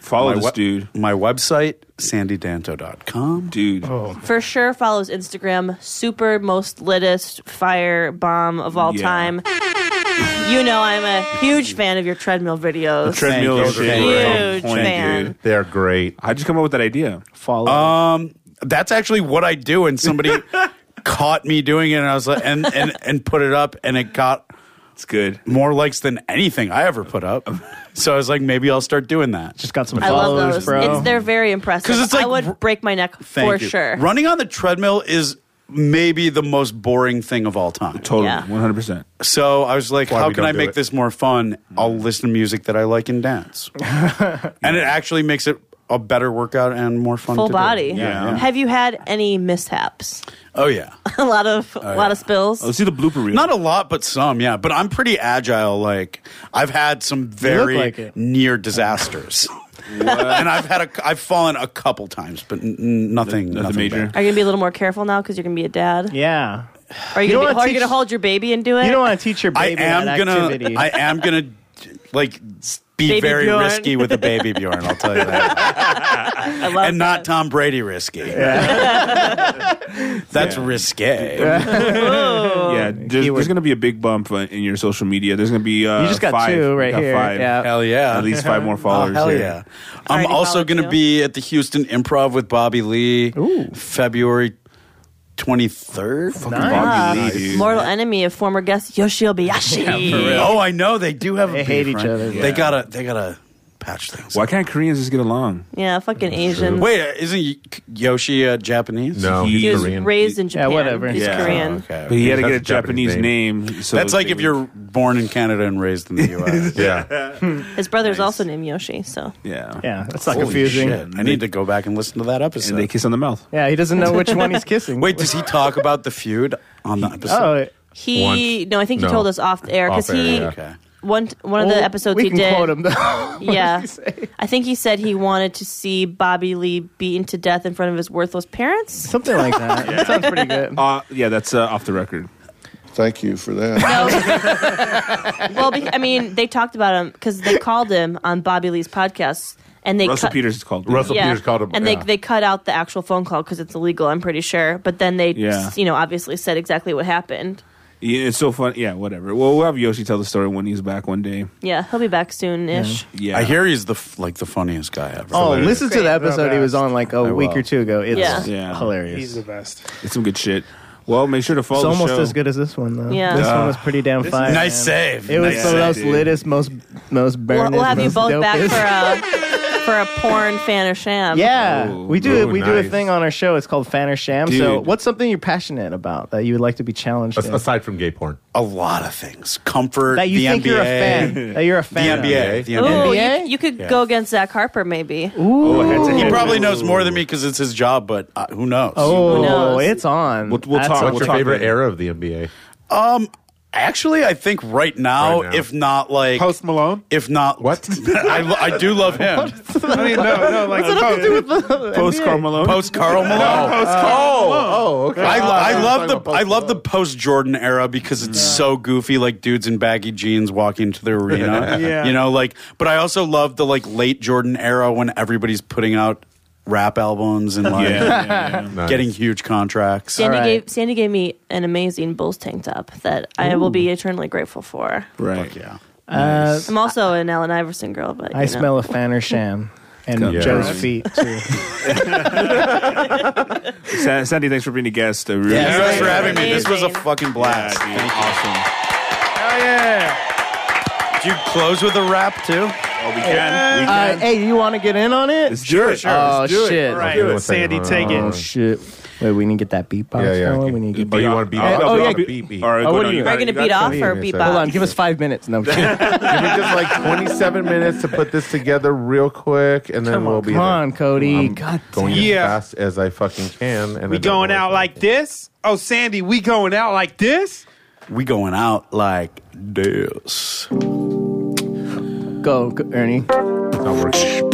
Follow this dude. My website, sandydanto.com. Dude. For sure, follows Instagram. Super most littest fire bomb of all Yeah. time. You know I'm a huge fan of your treadmill videos. Treadmill Thank you. shit. Huge Point, fan. dude. They're great. How'd you come up with that idea? Follow. That's actually what I do, and somebody caught me doing it, and I was like, and put it up, and it got It's good. more likes than anything I ever put up. So I was like, maybe I'll start doing that. Just got some I love followers, those. bro. They're very impressive. 'Cause it's like- I would break my neck Thank for you. sure. Running on the treadmill is maybe the most boring thing of all time. Totally. Yeah. 100%. So I was like, Why how we can don't I do make it. this more fun? I'll listen to music that I like and dance. And it actually makes it a better workout and more fun Full to body. do. Yeah. Have you had any mishaps? Oh, yeah. a lot of spills. Let's see the blooper reel. Not a lot, but some, yeah. But I'm pretty agile. Like, I've had some very like it. near disasters. And I've fallen a couple times, but nothing major. bad. Are you gonna be a little more careful now because you're gonna be a dad? Yeah. Are you, You don't gonna, wanna are you gonna teach- hold your baby and do it? You don't want to teach your I baby am that gonna activity. I am gonna like be Baby very Bjorn. risky with the baby Bjorn, I'll tell you that. I love And not that. Tom Brady risky. That's risque. Yeah, there's going to be a big bump in your social media. There's going to be you just got 5. two right You got here. 5. Yeah. Hell yeah. At least 5 more Oh, followers. hell here. yeah. I'm Already also followed going to you. be at the Houston Improv with Bobby Lee February 23rd. Bobby Lee, dude. Mortal enemy of former guest Yoshi Obayashi. Oh, I know. They do have a They beef, hate each right? other. They gotta patch things. Why can't Koreans just get along? Yeah, fucking Asians. Wait, isn't Yoshi Japanese? No, He He he's was Korean. raised in Japan. whatever. He's Yeah. Korean. Okay. But he had to He get a has a Japanese Japanese name. So That's like they if would- you're born in Canada and raised in the U.S. Yeah. His brother's also named Yoshi, so Yeah. Yeah, that's not Holy confusing. shit. I need to go back and listen to that episode. And they kiss on the mouth. Yeah, he doesn't know which one he's kissing. Wait, does he talk about the feud on the episode? Oh, he. No, I think he No. told us off air because Off air, he yeah. Okay. one of the episodes we he can did. quote him though. Yeah, I think he said he wanted to see Bobby Lee beaten to death in front of his worthless parents. Something like that. That sounds pretty good. Yeah, that's off the record. Thank you for that. Well, I mean, they talked about him because they called him on Bobby Lee's podcast, and they Russell cut, Peters is called. Russell Peters called him. and yeah. they cut out the actual phone call because it's illegal. I'm pretty sure, but then they, Yeah. obviously said exactly what happened. Yeah, it's so fun. Yeah, whatever. Well, we'll have Yoshi tell the story when he's back one day. Yeah, he'll be back soon-ish. Yeah. I hear he's the funniest guy ever. Oh, listen to Great. the episode he was on like a week will. or two ago. It's Yeah. Yeah. hilarious. He's the best. It's some good shit. Well, make sure to follow It's the almost show. as good as this one, though. Yeah. This one was pretty damn fire. Nice man. save. It was Nice the save, most dude. littest, most burned. We'll have you both back for a porn fan or sham. Yeah, Oh, we do. oh, We do a nice. thing on our show. It's called Fan or Sham. So, Dude. what's something you're passionate about that you would like to be challenged in? Aside from gay porn. A lot of things. Comfort. That you the think NBA, you're a fan. That you're a The fan. NBA. Of. The Ooh, NBA. you could Yeah. go against Zach Harper, maybe. Ooh. head-to-head. He probably knows more than me because it's his job, but who knows? Oh, Who knows? it's on. We'll That's talk. on. What's We'll your talk favorite later. era of the NBA? Actually, I think right now, Right now. if not like Post Malone? if not What? I do love him. I mean, no, like Post Carmelo. Post Karl Malone. Oh, okay. I love the post Jordan era because it's so goofy, like dudes in baggy jeans walking to the arena. Yeah. You know, like. But I also love the like late Jordan era when everybody's putting out rap albums and like Nice. getting huge contracts. Sandy gave me an amazing Bulls tank top that I will be eternally grateful for. Right. Yeah. I'm also an Allen Iverson girl, but I smell a Fan or Sham. And Yeah. Joe's Right. feet, too. Sandy, thanks for being a guest. Really Yeah, thanks for Amazing. having me. This was a Amazing. fucking blast. Yeah, dude, awesome. Oh, yeah. Did you close with a rap too? Oh, we can. Hey, you want to get in on it? Let's do it. Oh, shit. All right, Okay, one Sandy, second. take Oh, it. shit. Wait, we need to get that beatbox Yeah. going. We need to get Oh, you want to beat? Oh, yeah. beat. All right, Oh, go what down. do you- Are you going to beat off or beat Hold on, box? give us 5 minutes. No, I'm kidding. Give me just like 27 minutes to put this together real quick, and then we'll be Come there. on, Cody. I'm God going as Yeah. fast as I fucking can. And We I don't going know out what- like this? Oh, Sandy, we going out like this? We going out like this. Go, Ernie. It's not working.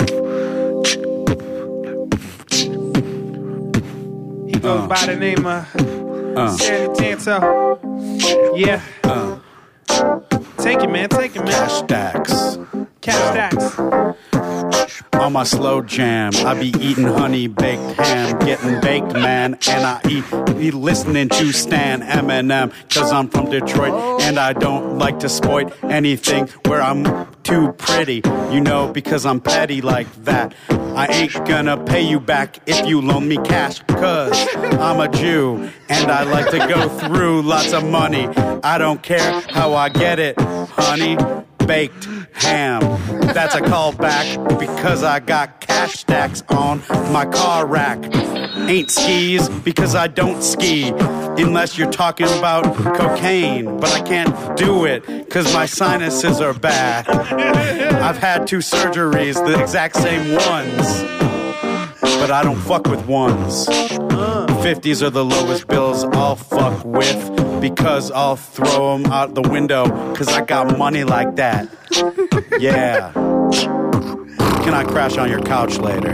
He goes by the name of Sandy Tanto. Yeah. Take it, man. Take it, man. Cash stacks. Cash stacks. On my slow jam, I be eating honey baked ham, getting baked, man, and I eat listening to Stan Eminem, cause I'm from Detroit and I don't like to exploit anything where I'm too pretty, you know, because I'm petty like that. I ain't gonna pay you back if you loan me cash, cause I'm a Jew and I like to go through lots of money. I don't care how I get it, honey. Baked ham. That's a callback because I got cash stacks on my car rack. Ain't skis because I don't ski unless you're talking about cocaine, but I can't do it because my sinuses are bad. I've had 2 surgeries, the exact same ones, but I don't fuck with ones. 50s are the lowest bills I'll fuck with because I'll throw them out the window because I got money like that. Yeah. Can I crash on your couch later?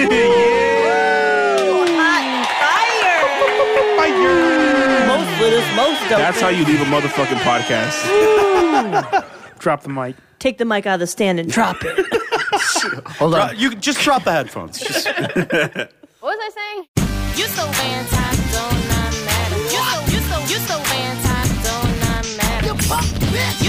Most dope. That's how you leave a motherfucking podcast. Drop the mic. Take the mic out of the stand and drop it. Hold on. You just drop the headphones. Just... What was I saying? You so fantastic, don't not matter. You so fantastic, don't not matter. You pop bitch.